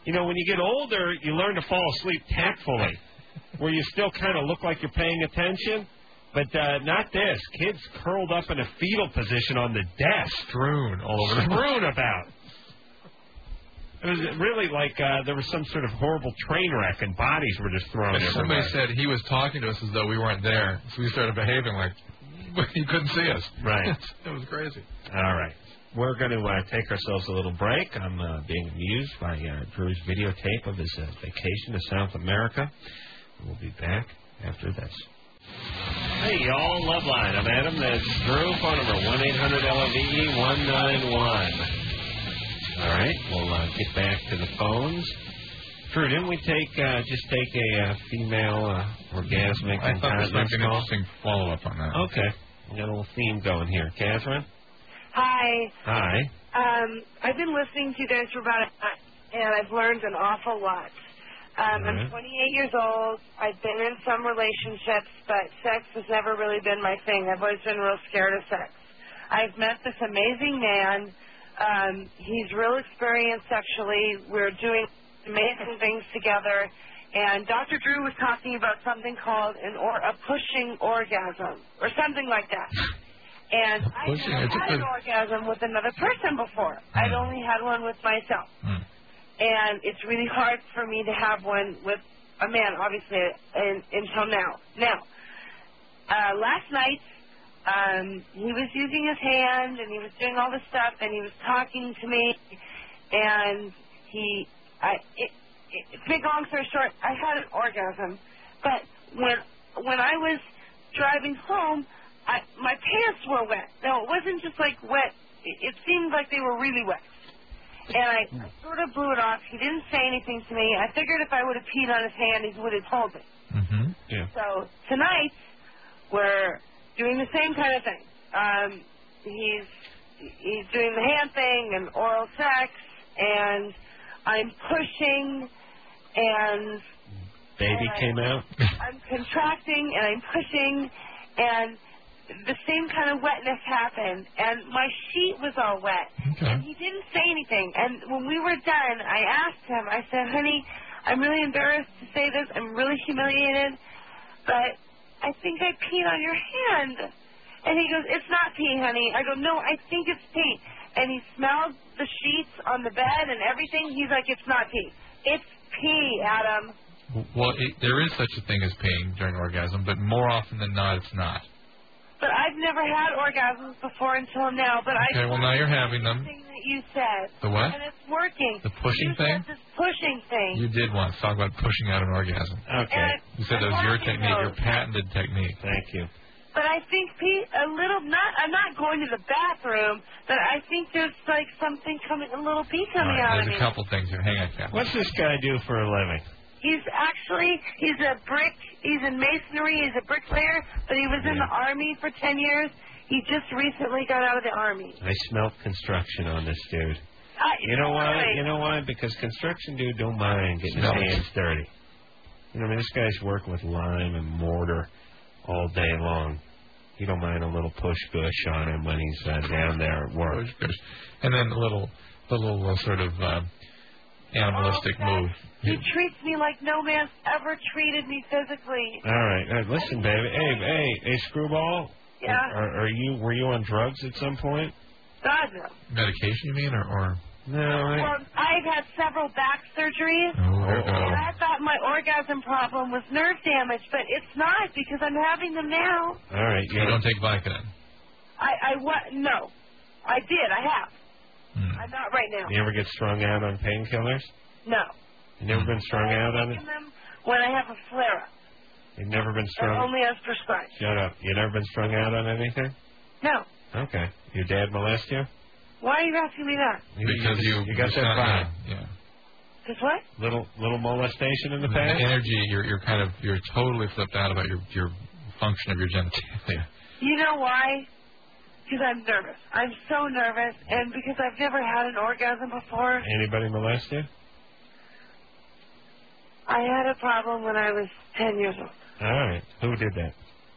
You know, when you get older, you learn to fall asleep tactfully, where you still kind of look like you're paying attention. But not this. Kids curled up in a fetal position on the desk. Strewn all over the Strewn about. It was really like there was some sort of horrible train wreck and bodies were just thrown everywhere. Somebody said he was talking to us as though we weren't there, so we started behaving like he couldn't see us. Right. It was crazy. All right. We're going to take ourselves a little break. I'm being amused by Drew's videotape of his vacation to South America. We'll be back after this. Hey, y'all. Loveline. I'm Adam. That's Drew. Phone number 1-800-LOVE-191. All right. We'll get back to the phones. Drew, didn't we just take a female orgasmic I thought this might be an call? interesting follow-up on that. Okay. We got a little theme going here. Catherine? Hi. Hi. I've been listening to you guys for about a month, and I've learned an awful lot. I'm 28 years old. I've been in some relationships, but sex has never really been my thing. I've always been real scared of sex. I've met this amazing man. He's real experienced sexually. We're doing amazing things together. And Dr. Drew was talking about something called a pushing orgasm or something like that. And I never had an orgasm with another person before. I'd only had one with myself. And it's really hard for me to have one with a man, obviously, until now. Now, last night, he was using his hand, and he was doing all this stuff, and he was talking to me, and to make a long story short, I had an orgasm. But when I was driving home, my pants were wet. Now, it wasn't just like wet. It seemed like they were really wet. And I sort of blew it off. He didn't say anything to me. I figured if I would have peed on his hand, he would have told me. Mm-hmm. Yeah. So tonight, we're doing the same kind of thing. He's doing the hand thing and oral sex, and I'm pushing, and... Baby came out? I'm contracting, and I'm pushing, and the same kind of wetness happened, and my sheet was all wet. Okay. And he didn't say anything. And when we were done, I asked him, I said, honey, I'm really embarrassed to say this. I'm really humiliated, but I think I peed on your hand. And he goes, it's not pee, honey. I go, no, I think it's pee. And he smelled the sheets on the bed and everything. He's like, it's not pee. It's pee, Adam. Well, there is such a thing as peeing during orgasm, but more often than not, it's not. But I've never had orgasms before until now. But okay, well, now you're having them. Thing that you said. The what? And it's working. The pushing thing? This pushing thing. You did once talk about pushing out an orgasm. Okay. You said that was your technique, your patented technique. Thank you. But I think I'm not going to the bathroom, but I think there's like something coming, a little pee coming out of me. There's a couple things here. Hang on, Captain. What's this guy do for a living? He's in masonry, he's a bricklayer, but he was in the Army for 10 years. He just recently got out of the Army. I smelled construction on this dude. You know why? You know why? Because construction dude don't mind getting his hands dirty. You know, I mean, this guy's working with lime and mortar all day long. He don't mind a little push-gush on him when he's down there at work. Push-gush. And then the little sort of animalistic move. He treats me like no man's ever treated me physically. All right. Listen, baby. Hey, Screwball. Yeah. Were you on drugs at some point? God, no. Medication, you mean, or? No. Well, I've had several back surgeries, and I thought my orgasm problem was nerve damage, but it's not because I'm having them now. All right. You don't take Vicodin? No. I did. I have. I'm not right now. You ever get strung out on painkillers? No. You never been strung out on it? Them when I have a flare-up. You've never been strung? Only as prescribed. Shut up. You never been strung out on anything? No. Okay. Your dad molest you? Why are you asking me that? Because you got that vibe. Yeah. Because what? Little molestation in the past? The energy, you're totally flipped out about your function of your genitalia. You know why? Because I'm nervous. I'm so nervous, and because I've never had an orgasm before. Anybody molest you? I had a problem when I was 10 years old. All right. Who did that?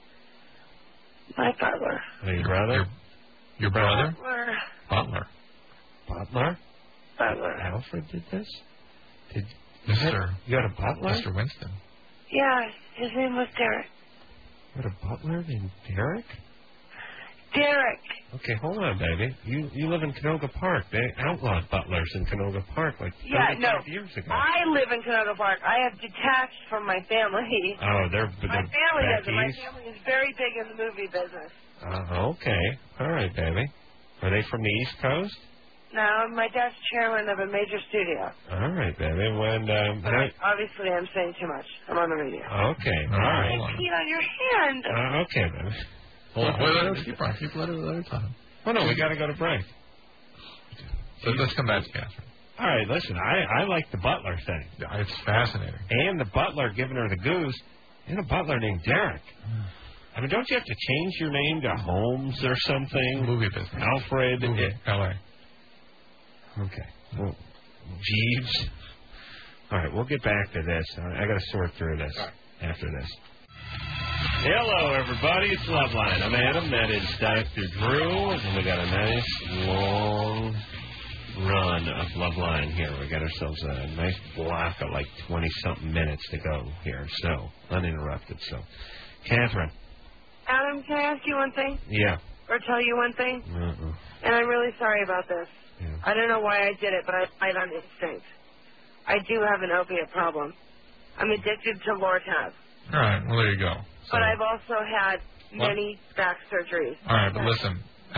My butler. Your brother? Your brother? Butler. Butler. Butler? Butler. Alfred did this? Mr. You got a butler? Mr. Winston. Yeah, his name was Derek. You got a butler named Derek? Derek. Okay, hold on, baby. You live in Canoga Park. They outlawed butlers in Canoga Park like 35 years ago. I live in Canoga Park. I have detached from my family. Oh, they're my family back doesn't. My east? family is very big in the movie business. Okay. All right, baby. Are they from the East Coast? No, my dad's chairman of a major studio. All right, baby. Obviously, I'm saying too much. I'm on the radio. Okay. All right. I peed on your hand. Okay, baby. Hold on. Wait, keep let her talk. Oh, no, we got to go to break. So let's come back to Catherine. All right, listen, I like the butler thing. Yeah, it's fascinating. And the butler giving her the goose, and a butler named Derek. I mean, don't you have to change your name to Holmes or something? Movie business. Alfred. L.A. Okay. Well, Jeeves. All right, we'll get back to this. I got to sort through this after this. Hello, everybody. It's Loveline. I'm Adam. That is Dr. Drew. And we got a nice, long run of Loveline here. We got ourselves a nice block of like 20-something minutes to go here. So, uninterrupted. So, Catherine. Adam, can I ask you one thing? Yeah. Or tell you one thing? And I'm really sorry about this. Yeah. I don't know why I did it, but I died on instinct. I do have an opiate problem. I'm addicted to Lortab. All right, well, there you go. So, but I've also had many back surgeries. All right, but listen.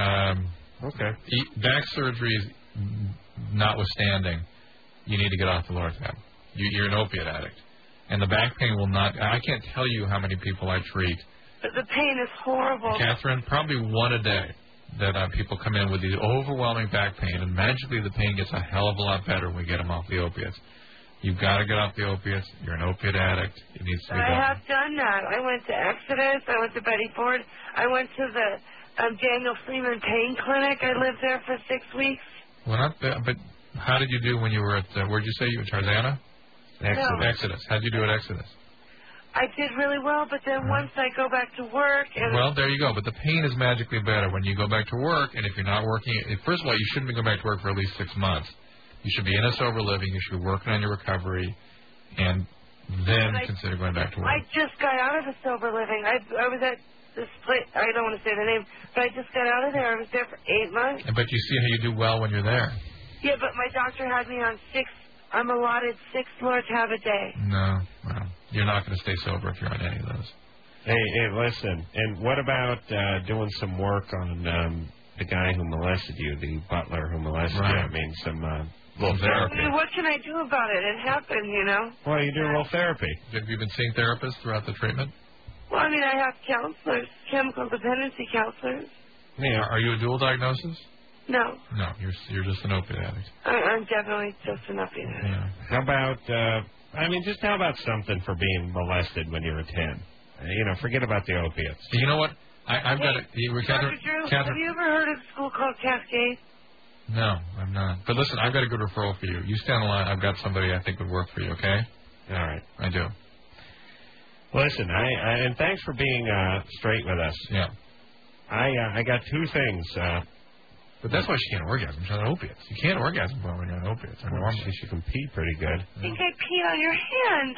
Back surgeries notwithstanding, you need to get off the Lortab. You're an opiate addict. And the back pain will not... I can't tell you how many people I treat. But the pain is horrible. Catherine, probably one a day that people come in with these overwhelming back pain, and magically the pain gets a hell of a lot better when we get them off the opiates. You've got to get off the opiates. You're an opiate addict. It needs to be done. I have done that. I went to Exodus. I went to Betty Ford. I went to the Daniel Freeman Pain Clinic. I lived there for 6 weeks. Well, not bad, but how did you do when you were at, where'd you say you were, Tarzana? Exodus. How did you do at Exodus? I did really well, but then once I go back to work... Well, there you go. But the pain is magically better when you go back to work, and if you're not working... First of all, you shouldn't be going back to work for at least 6 months. You should be in a sober living. You should be working on your recovery, and then consider going back to work. I just got out of a sober living. I was at this place. I don't want to say the name, but I just got out of there. I was there for 8 months. But you see how you do well when you're there. Yeah, but my doctor had me on 6. I'm allotted 6 Lortab a day. No, well, you're not going to stay sober if you're on any of those. Hey, listen. And what about doing some work on the guy who molested you, the butler who molested you? I mean, some little therapy. What can I do about it? It happened, you know. Well, you do a little therapy. Have you been seeing therapists throughout the treatment? Well, I mean, I have counselors, chemical dependency counselors. Yeah. Are you a dual diagnosis? No. No, you're just an opiate addict. I'm definitely just an opiate addict. Yeah. How about, how about something for being molested when you were 10? Forget about the opiates. You know what? I've got it. Dr. Drew, have you ever heard of a school called Cascade? No, I'm not. But listen, I've got a good referral for you. You stay on the line. I've got somebody I think would work for you, okay? All right. I do. Listen, and thanks for being straight with us. Yeah. I got 2 things. But that's why she can't orgasm. She's on opiates. You can't orgasm when you're on opiates. She can pee pretty good. I think I peed on your hand.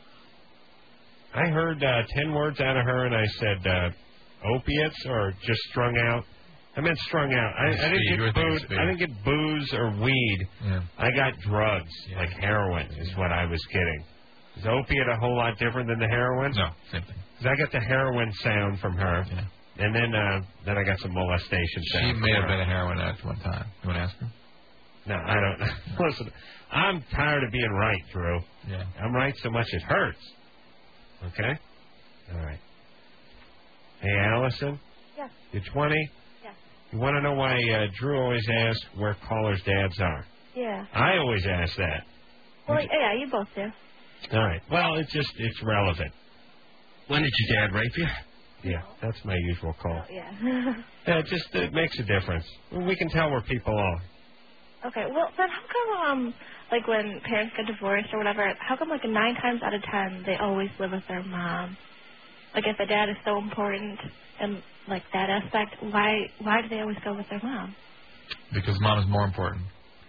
I heard 10 words out of her, and I said opiates or just strung out. I meant strung out. I didn't get booze or weed. Yeah. I got drugs, like heroin is what I was getting. Is opiate a whole lot different than the heroin? No, same thing. Because I got the heroin sound from her. Yeah. And then I got some molestation sound. She may have been a heroin addict one time. You want to ask her? No, I don't know. Listen, I'm tired of being right, Drew. Yeah. I'm right so much it hurts. Okay? All right. Hey, Allison? Yes. You're 20? Yes. You want to know why Drew always asks where callers' dads are? Yeah. I always ask that. Well, yeah, you both do. All right. Well, it's relevant. When did your dad rape you? Yeah, that's my usual call. Oh, yeah. Yeah, it makes a difference. We can tell where people are. Okay, well, then how come, when parents get divorced or whatever, how come, 9 times out of 10, they always live with their mom? If the dad is so important and, that aspect, why do they always go with their mom? Because mom is more important.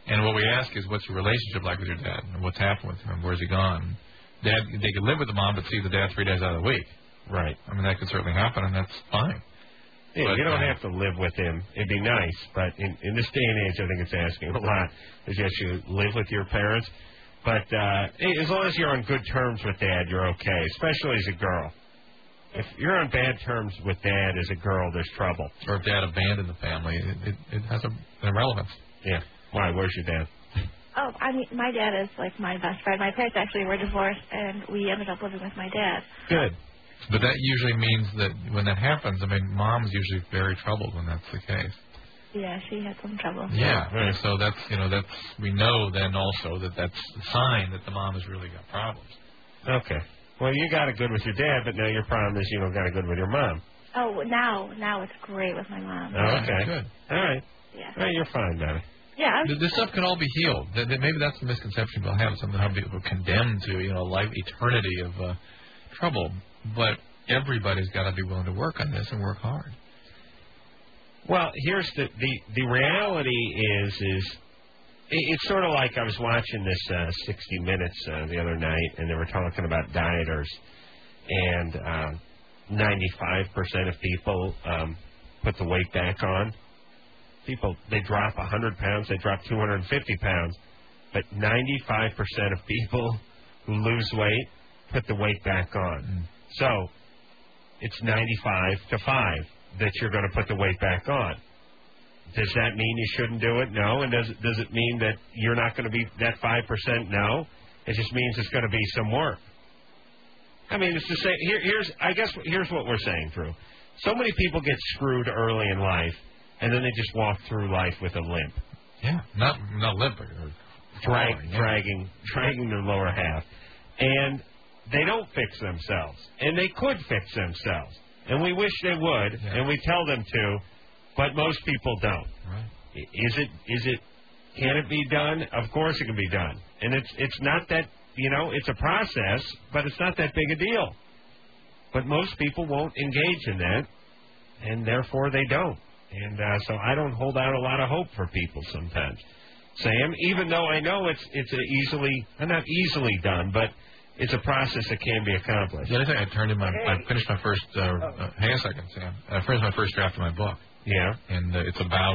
And what we ask is, what's your relationship like with your dad? And what's happened with him? Where's he gone? Dad, they could live with the mom, but see the dad 3 days out of the week. Right. I mean, that could certainly happen, and that's fine. Yeah, but, you don't have to live with him. It'd be nice, but in this day and age, I think it's asking a lot. Is yes, you live with your parents, but hey, as long as you're on good terms with Dad, you're okay. Especially as a girl. If you're on bad terms with Dad as a girl, there's trouble. Or if Dad abandoned the family, it has an relevance. Yeah. Why? Where's your dad? Oh, I mean, my dad is like my best friend. My parents actually were divorced, and we ended up living with my dad. Good. But that usually means that when that happens, I mean, mom's usually very troubled when that's the case. Yeah, she had some trouble. Yeah, right. So that's we know then also that that's a sign that the mom has really got problems. Okay. Well, you got it good with your dad, but now your problem is you don't got it good with your mom. Oh, now it's great with my mom. Oh, okay. Good. All right. Yeah. All right, you're fine, Daddy. Yeah. This stuff can all be healed. Maybe that's the misconception people have. Somehow people are condemned to, a life eternity of trouble. But everybody's got to be willing to work on this and work hard. Well, here's the reality is it's sort of like I was watching this 60 Minutes the other night, and they were talking about dieters, and 95% of people put the weight back on. People, they drop 100 pounds, they drop 250 pounds, but 95% of people who lose weight put the weight back on. So it's 95 to 5 that you're going to put the weight back on. Does that mean you shouldn't do it? No. And does it mean that you're not going to be that 5%? No. It just means it's going to be some work. I mean, it's to say, here's what we're saying, Drew. So many people get screwed early in life, and then they just walk through life with a limp. Yeah, not limp, dragging their lower half, and they don't fix themselves, and they could fix themselves, and we wish they would, and we tell them to, but most people don't. Right. Can it be done? Of course it can be done, and it's not that it's a process, but it's not that big a deal. But most people won't engage in that, and therefore they don't. And so I don't hold out a lot of hope for people sometimes, Sam, even though I know it's not easily done, but it's a process that can be accomplished. Yeah, I think I finished my first, hang on a second, Sam. I finished my first draft of my book. Yeah. And it's about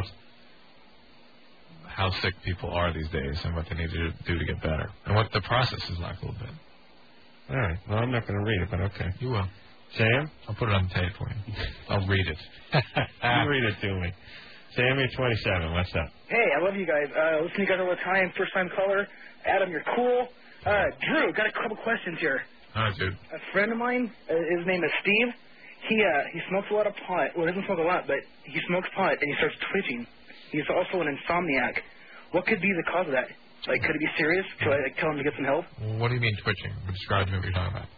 how sick people are these days and what they need to do to get better and what the process is like a little bit. All right. Well, I'm not going to read it, but okay. You will. Sam? I'll put it on the tape for you. I'll read it. You read it to me. Sam, you're 27. What's up? Hey, I love you guys. Listen to you guys all the time. First-time caller. Adam, you're cool. Drew, got a couple questions here. All right, dude. A friend of mine, his name is Steve. He smokes a lot of pot. Well, he doesn't smoke a lot, but he smokes pot, and he starts twitching. He's also an insomniac. What could be the cause of that? Like, could it be serious? Could I tell him to get some help? What do you mean twitching? Describe to me what you're talking about.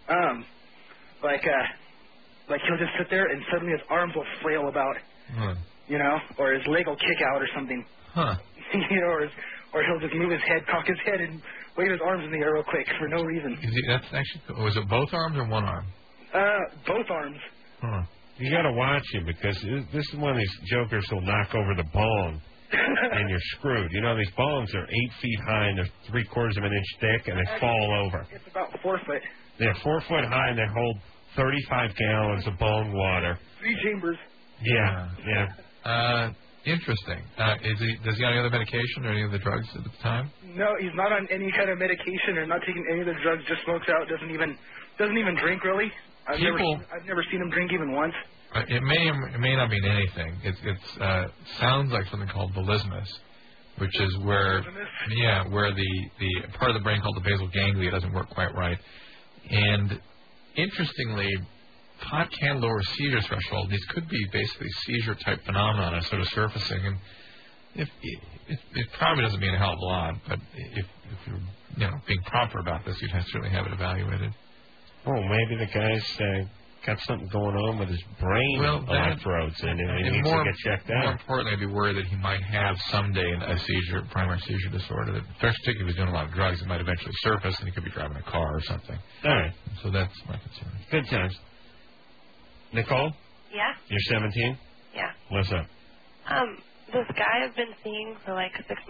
Like he'll just sit there and suddenly his arms will flail about, or his leg will kick out or something. Huh. Or he'll just move his head, cock his head, and wave his arms in the air real quick for no reason. That's actually, was it both arms or one arm? Both arms. Huh. You got to watch him because this is one of these jokers who'll knock over the bong and you're screwed. These bongs are 8 feet high and they're 3/4 of an inch thick and they fall over. It's about 4 foot. They're 4 foot high and they hold 35 gallons of bong water. 3 chambers. Yeah. Interesting. Does he have any other medication or any other drugs at the time? No, he's not on any kind of medication or not taking any of the drugs. Just smokes out. Doesn't even drink really. I've never seen him drink even once. It may not mean anything. It sounds like something called volitionism, which is where the part of the brain called the basal ganglia doesn't work quite right. And interestingly, pot can lower seizure threshold. These could be basically seizure-type phenomena sort of surfacing. And it probably doesn't mean a hell of a lot, but if you're being proper about this, you'd certainly have it evaluated. Oh, maybe the guy's got something going on with his brain electrodes, and he needs to get checked out. More importantly, I'd be worried that he might have someday a primary seizure disorder. That, particularly if he's doing a lot of drugs, it might eventually surface, and he could be driving a car or something. All right. So that's my concern. Good times. Nicole? Yeah? You're 17? Yeah. What's up? This guy I've been seeing for like 6 months,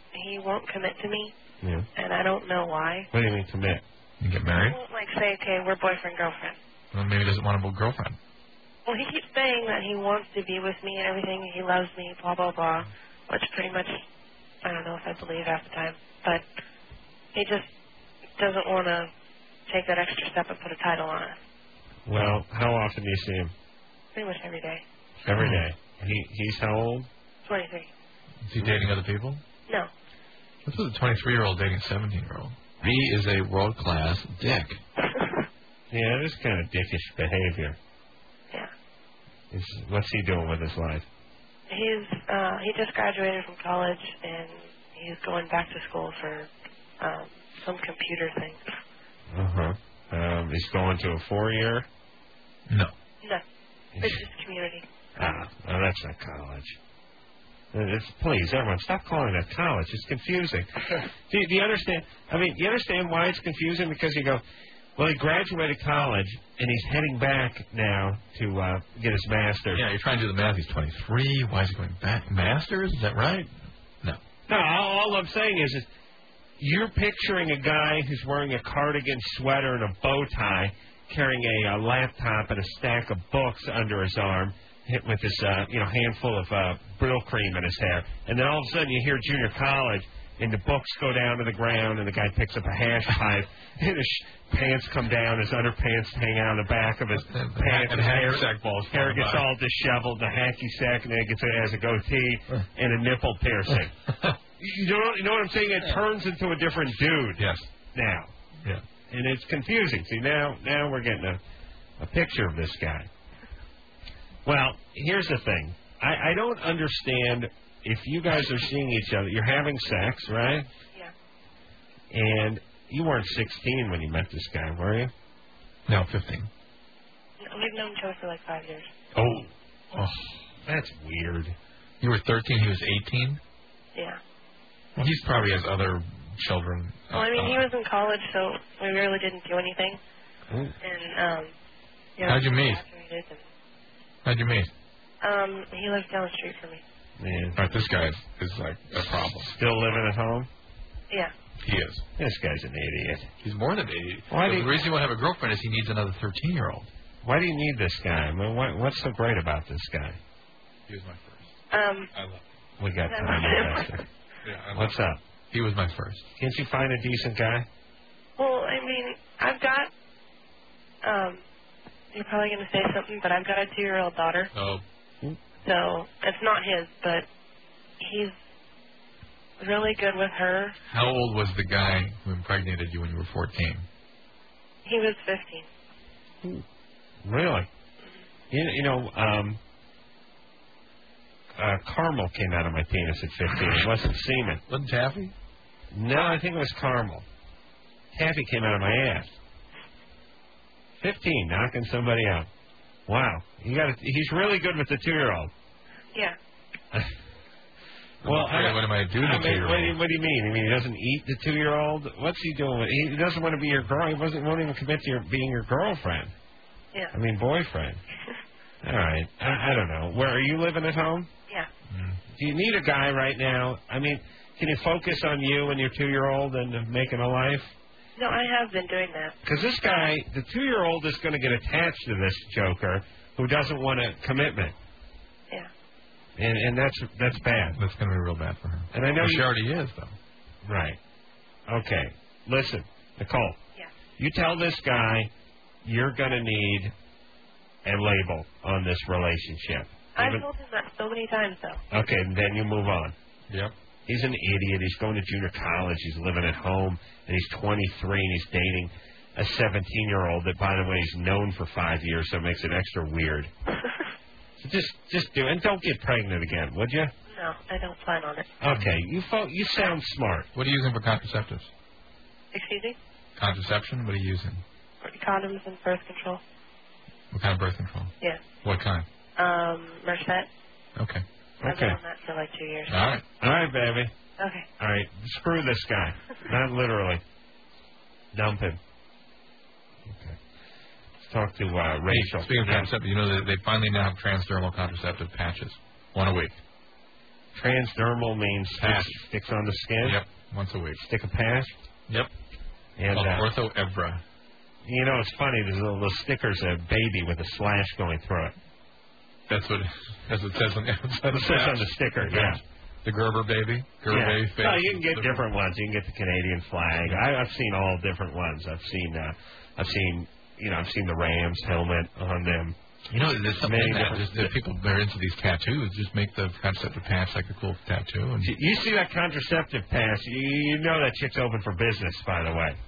he won't commit to me, Yeah. and I don't know why. What do you mean commit? You get He married? won't say, okay, we're boyfriend girlfriend. Well, maybe he doesn't want a girlfriend. Well, he keeps saying that he wants to be with me and everything, he loves me, blah, blah, blah, which pretty much, I don't know if I believe half the time, but he just doesn't want to take that extra step and put a title on it. Well, how often do you see him? Pretty much every day. Every day. He's how old? 23. Is he dating other people? No. What's with a 23-year-old dating a 17-year-old? He is a world-class dick. Yeah, it is kind of dickish behavior. Yeah. What's he doing with his life? He just graduated from college, and he's going back to school for some computer thing. He's going to a 4-year? No. No. It's just community. No, that's not college. Please, everyone, stop calling it college. It's confusing. do you understand? I mean, you understand why it's confusing? Because you go, well, he graduated college, and he's heading back now to get his master's. Yeah, you're trying to do the math. He's 23. Why is he going back? Master's? Is that right? No. No, all I'm saying is you're picturing a guy who's wearing a cardigan sweater and a bow tie, carrying a laptop and a stack of books under his arm, hit with this handful of Brill cream in his hair, and then all of a sudden you hear junior college, and the books go down to the ground, and the guy picks up a hash pipe, and his pants come down, his underpants hang out on the back of his pants, and his hacky sack balls hair gets by. all disheveled, the hacky sack, and then it has a goatee and a nipple piercing. You know what I'm saying? It turns into a different dude. Yes. Now. Yeah. And it's confusing. See, now we're getting a picture of this guy. Well, here's the thing. I don't understand if you guys are seeing each other. You're having sex, right? Yeah. And you weren't 16 when you met this guy, were you? No, 15. We've known each other for like 5 years. Oh, that's weird. You were 13, he was 18? Yeah. Well, he probably has other children. Well, I mean, he was in college, so we really didn't do anything. Ooh. And, How'd you meet? How'd you meet? He lives down the street from me. Man. All right, this guy is like a problem. Still living at home? Yeah. He is. This guy's an idiot. He's more than 80. The reason he won't have a girlfriend is he needs another 13-year-old. Why do you need this guy? I mean, what's so great about this guy? He was my first. I love him. We got time to invest. What's up? He was my first. Can't you find a decent guy? Well, I mean, I've got, you're probably going to say something, but I've got a 2-year-old daughter. Oh. So it's not his, but he's really good with her. How old was the guy who impregnated you when you were 14? He was 15. Really? Caramel came out of my penis at 15. It wasn't semen. Wasn't Taffy? No, I think it was caramel. Taffy came out of my ass. 15, knocking somebody out. Wow. He's really good with the 2-year-old. Yeah. Well, what am I doing to the 2-year-old? What do you mean? I mean, he doesn't eat the 2-year-old? What's he doing? He doesn't want to be your girl. He won't even commit to being your girlfriend. Yeah. I mean, boyfriend. All right. I don't know. Where are you living at home? Yeah. Do you need a guy right now? I mean, can you focus on you and your 2-year-old and making a life? No, I have been doing that. Because this guy, the 2-year-old, is going to get attached to this joker who doesn't want a commitment. Yeah. And that's bad. That's going to be real bad for her. And I know she already is, though. Right. Okay. Listen, Nicole. Yeah. You tell this guy you're going to need a label on this relationship. I've told him that so many times, though. Okay, and then you move on. Yep. He's an idiot. He's going to junior college. He's living at home, and he's 23, and he's dating a 17-year-old that, by the way, he's known for 5 years, so it makes it extra weird. So just do it, and don't get pregnant again, would you? No, I don't plan on it. Okay, you sound smart. What are you using for contraceptives? Excuse me? Contraception? What are you using? Condoms and birth control. What kind of birth control? Yeah. What kind? Merced. Okay. I've been on that for like 2 years. All right, baby. Okay. All right, screw this guy. Not literally. Dump him. Okay. Let's talk to Rachel. Speaking of contraceptive, you know they finally now have transdermal contraceptive patches. 1 a week. Transdermal means patch. Sticks on the skin? Yep, once a week. Stick a patch? Yep. And Ortho Evra. You know, it's funny. There's a little stickers, a baby with a slash going through it. That's what it says on the outside. It says on the sticker, yeah. The Gerber baby? Gerber baby face? No, you can get different ones. You can get the Canadian flag. I've seen all different ones. I've seen the Rams helmet on them. You know, there's something in that. There's people that are into these tattoos. Just make the contraceptive patch like a cool tattoo. And you see that contraceptive patch, you know that chick's open for business, by the way.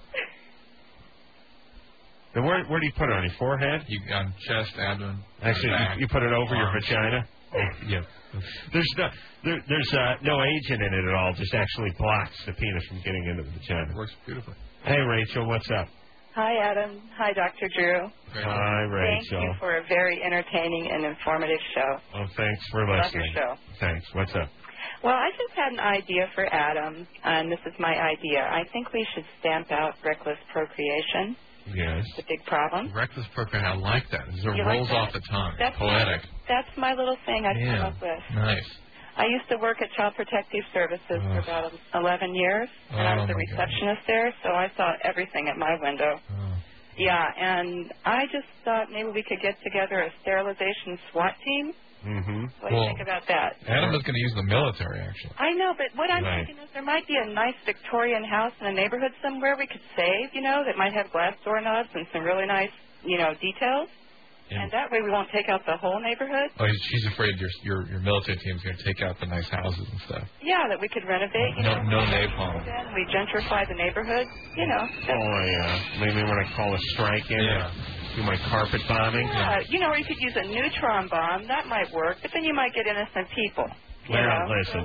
Then where do you put it on your forehead? On chest, abdomen. Actually, you put it over your vagina. Yeah. There's no agent in it at all. Just actually blocks the penis from getting into the vagina. It works beautifully. Hey, Rachel, what's up? Hi, Adam. Hi, Dr. Drew. Hi, Rachel. Thank you for a very entertaining and informative show. Oh, thanks for listening. Love your show. Thanks. What's up? Well, I just had an idea for Adam, and this is my idea. I think we should stamp out reckless procreation. Yes. It's a big problem. Reckless procreation, I like that. It You rolls like off the tongue. That's Poetic. That's my little thing I've come up with. Nice. I used to work at Child Protective Services for about 11 years, and I was a receptionist there, so I saw everything at my window. Yeah, and I just thought maybe we could get together a sterilization SWAT team. Mm-hmm. What do you think about that? Adam is going to use the military, actually. I know, but what I'm thinking is there might be a nice Victorian house in a neighborhood somewhere we could save, that might have glass doorknobs and some really nice, details. And that way we won't take out the whole neighborhood. Oh, she's afraid your military team's going to take out the nice houses and stuff. Yeah, that we could renovate. No napalm. Then we gentrify the neighborhood. Maybe when I call a strike in, do my carpet bombing. Yeah, or you could use a neutron bomb. That might work, but then you might get innocent people. Listen,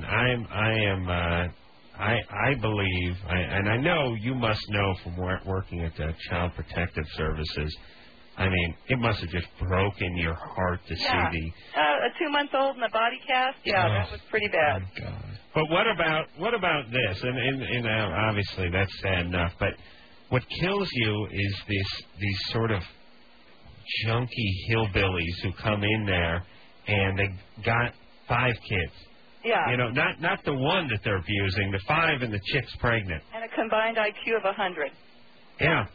I believe, and I know you must know from working at the Child Protective Services. I mean, it must have just broken your heart to see the a 2-month-old in a body cast. Yeah, that was pretty bad. Oh, God. But what about this? And obviously that's sad enough. But what kills you is these sort of junky hillbillies who come in there and they got 5 kids. Yeah. Not the one that they're abusing, the 5 and the chick's pregnant. And a combined IQ of 100. Yeah.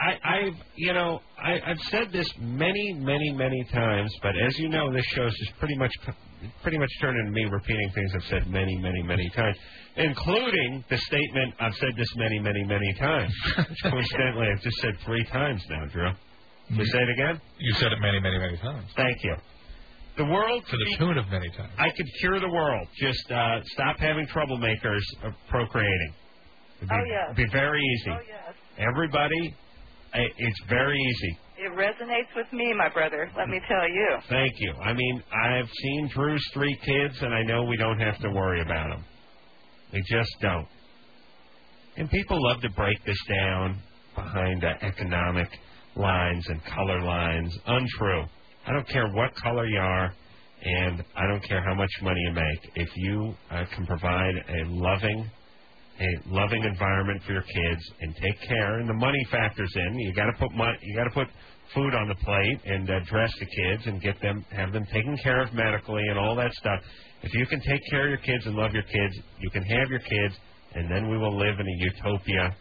I've said this many times, but as you know, this show's just pretty much turned into me repeating things I've said many times, including the statement I've said this many times. Coincidentally, I've just said 3 times now, Drew. Can you say it again? You said it many times. Thank you. The world to the tune of many times. I could cure the world. Just stop having troublemakers procreating. It'd be very easy. Oh, yes. Everybody, it's very easy. It resonates with me, my brother, let me tell you. Thank you. I mean, I've seen Drew's 3 kids, and I know we don't have to worry about them. We just don't. And people love to break this down behind economic lines and color lines. Untrue. I don't care what color you are, and I don't care how much money you make. If you can provide a loving environment for your kids and take care, and the money factors in. You got to put food on the plate and dress the kids and have them taken care of medically and all that stuff. If you can take care of your kids and love your kids, you can have your kids, and then we will live in a utopia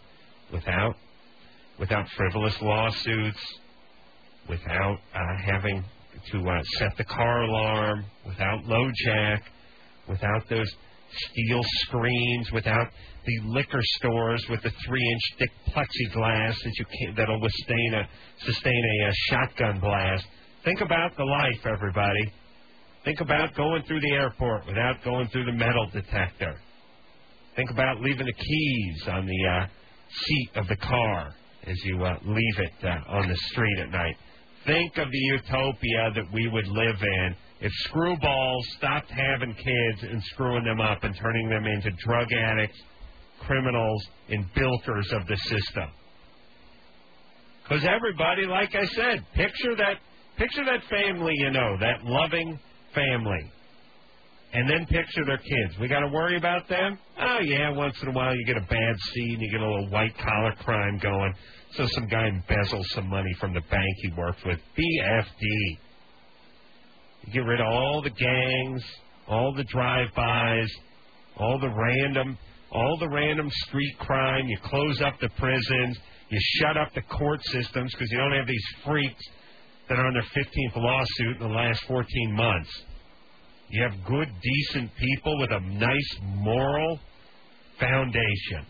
without frivolous lawsuits, without having to set the car alarm, without LoJack, without those steel screens, without the liquor stores with the 3-inch thick plexiglass that'll sustain a shotgun blast. Think about the life, everybody. Think about going through the airport without going through the metal detector. Think about leaving the keys on the seat of the car as you leave it on the street at night. Think of the utopia that we would live in if screwballs stopped having kids and screwing them up and turning them into drug addicts, criminals, and bilkers of the system. Because everybody, like I said, picture that family, that loving family. And then picture their kids. We got to worry about them? Oh, yeah, once in a while you get a bad seed and you get a little white-collar crime going. So some guy embezzles some money from the bank he worked with. BFD. You get rid of all the gangs, all the drive-bys, all the random street crime. You close up the prisons. You shut up the court systems because you don't have these freaks that are on their 15th lawsuit in the last 14 months. You have good, decent people with a nice moral foundation.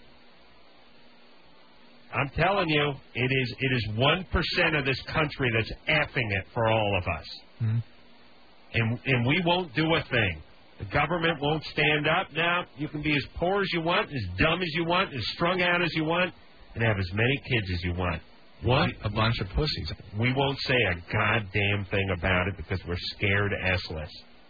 I'm telling you, it is 1% of this country that's effing it for all of us. Mm-hmm. And we won't do a thing. The government won't stand up. Now, you can be as poor as you want, as dumb as you want, as strung out as you want, and have as many kids as you want. What a bunch of pussies. We won't say a goddamn thing about it because we're scared S-less.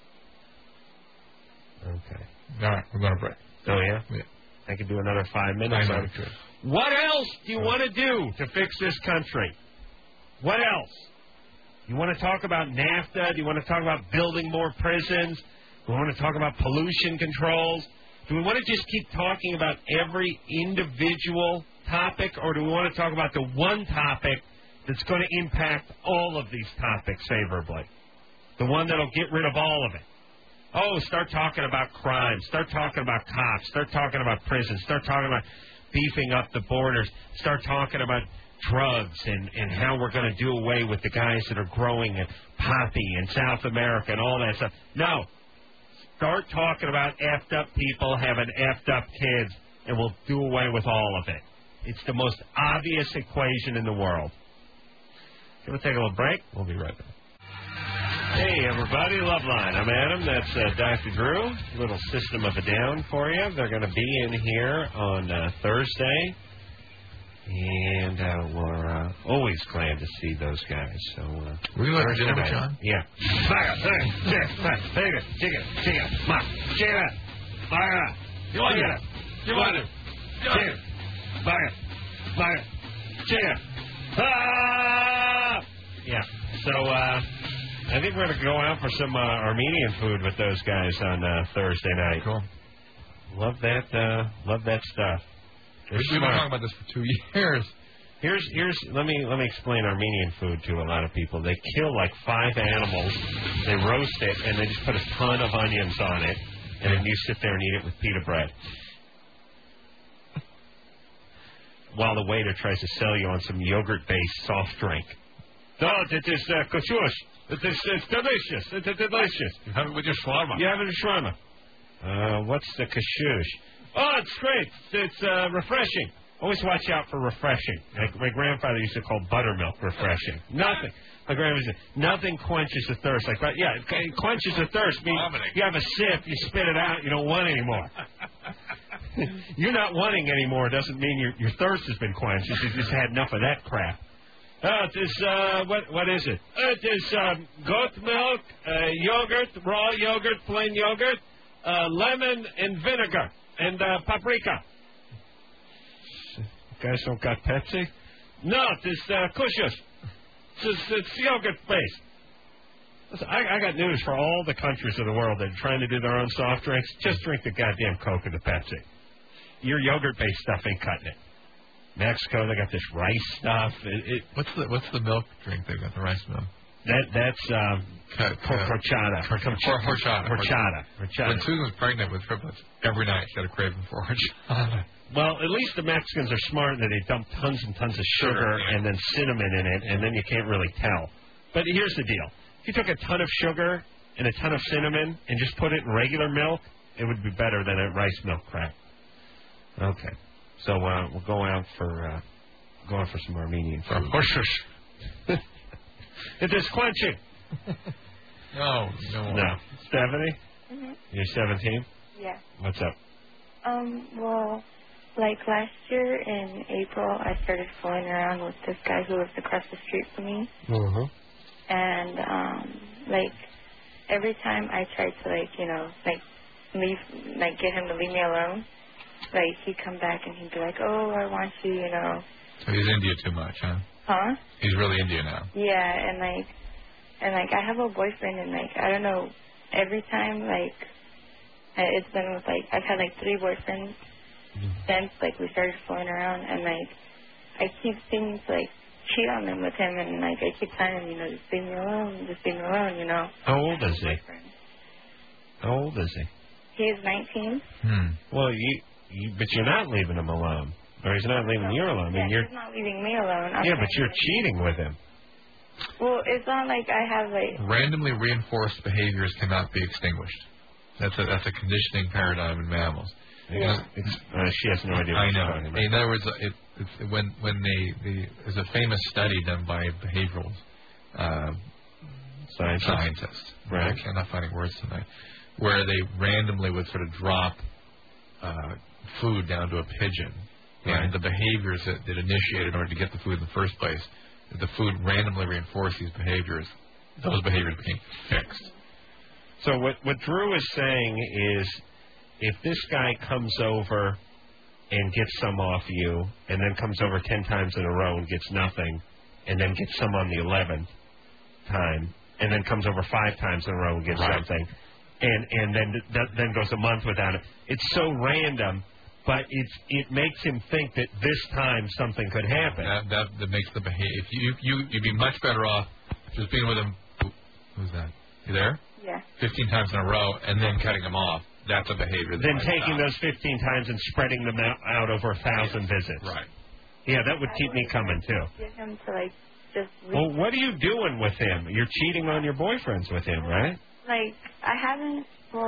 Okay. All right, we're going to break. Oh, yeah? Yeah. I could do another 5 minutes. I know you could. What else do you want to do to fix this country? What else? You want to talk about NAFTA? Do you want to talk about building more prisons? Do we want to talk about pollution controls? Do we want to just keep talking about every individual topic, or do we want to talk about the one topic that's going to impact all of these topics favorably? The one that'll get rid of all of it. Oh, start talking about crime. Start talking about cops. Start talking about prisons. Start talking about beefing up the borders. Start talking about drugs and how we're going to do away with the guys that are growing poppy in South America and all that stuff. No. Start talking about effed up people having effed up kids, and we'll do away with all of it. It's the most obvious equation in the world. Can we take a little break? We'll be right back. Hey, everybody, Loveline. I'm Adam. That's Dr. Drew. Little System of a Down for you. They're going to be in here on Thursday, and we're always glad to see those guys. So, were you at dinner with John? Yeah. Yeah. So, I think we're going to go out for some Armenian food with those guys on Thursday night. Cool. Love that stuff. We've been talking about this for 2 years. Here's let me explain Armenian food to a lot of people. They kill like 5 animals, they roast it, and they just put a ton of onions on it, and then you sit there and eat it with pita bread. While the waiter tries to sell you on some yogurt-based soft drink. Oh, it is kashush. It's delicious. It's delicious. You have it with your shawarma. You have it with shawarma. What's the kashush? Oh, it's great. It's refreshing. Always watch out for refreshing. Like my grandfather used to call buttermilk refreshing. Nothing. My grandfather said, nothing quenches the thirst. Like, yeah, it quenches the thirst. Means you have a sip, you spit it out, you don't want anymore. You're not wanting anymore doesn't mean your thirst has been quenched. You just had enough of that crap. It is, what is it? It is goat milk, yogurt, raw yogurt, plain yogurt, lemon and vinegar, and paprika. You guys don't got Pepsi? No, it is kushus. It's yogurt-based. Listen, I got news for all the countries of the world that are trying to do their own soft drinks. Just drink the goddamn Coke or the Pepsi. Your yogurt-based stuff ain't cutting it. Mexico, they got this rice stuff. What's the milk drink they got? The rice milk. That's horchata. Horchata. When Susan was pregnant with triplets, every night she had a craving for horchata. Well, at least the Mexicans are smart that they dump tons and tons of sugar and then cinnamon in it, and then you can't really tell. But here's the deal. If you took a ton of sugar and a ton of cinnamon and just put it in regular milk, it would be better than a rice milk crap. Okay. So we'll go out for some Armenian food. It is quenching. No. Stephanie? Mm-hmm. You're 17? Yeah. What's up? Well, like last year in April, I started fooling around with this guy who lives across the street from me. Mm-hmm. And, like, every time I tried to, like, you know, like, get him to leave me alone, like, he'd come back and he'd be like, oh, I want you, you know. So he's into you too much, huh? Huh? He's really into you now. Yeah, and I have a boyfriend, and, like, I don't know, every time, like, it's been with, like, I've had, like, 3 boyfriends since, like, we started fooling around, and, like, I keep seeming to, like, cheat on them with him, and, like, I keep telling him, you know, just leave me alone, you know. How old is he? How old is he? He's 19. Well, but you're not leaving him alone. Or he's not leaving you alone. I mean, He's not leaving me alone. Yeah, but you're cheating with him. Well, it's not like I have Randomly reinforced behaviors cannot be extinguished. That's a conditioning paradigm in mammals. Yeah. She has no idea what I she's know. talking about. In other words, there's a famous study done by behavioral scientists. Right. I cannot find words tonight. Where they randomly would sort of drop food down to a pigeon. Right. And the behaviors that initiated in order to get the food in the first place, if the food randomly reinforced these behaviors, those behaviors became fixed. So what Drew is saying is, if this guy comes over and gets some off you, and then comes over 10 times in a row and gets nothing, and then gets some on the 11th time, and then comes over 5 times in a row and gets something, and then goes a month without it. It's so random, but it makes him think that this time something could happen. That makes the behavior. You'd be much better off just being with him. Who's that? You there? Yeah. 15 times in a row, and then cutting them off. That's a behavior. Then taking those 15 times and spreading them out over 1,000 visits. Right. Yeah, that would keep me coming too. Get him to just. Well, what are you doing with him? You're cheating on your boyfriends with him, right? I haven't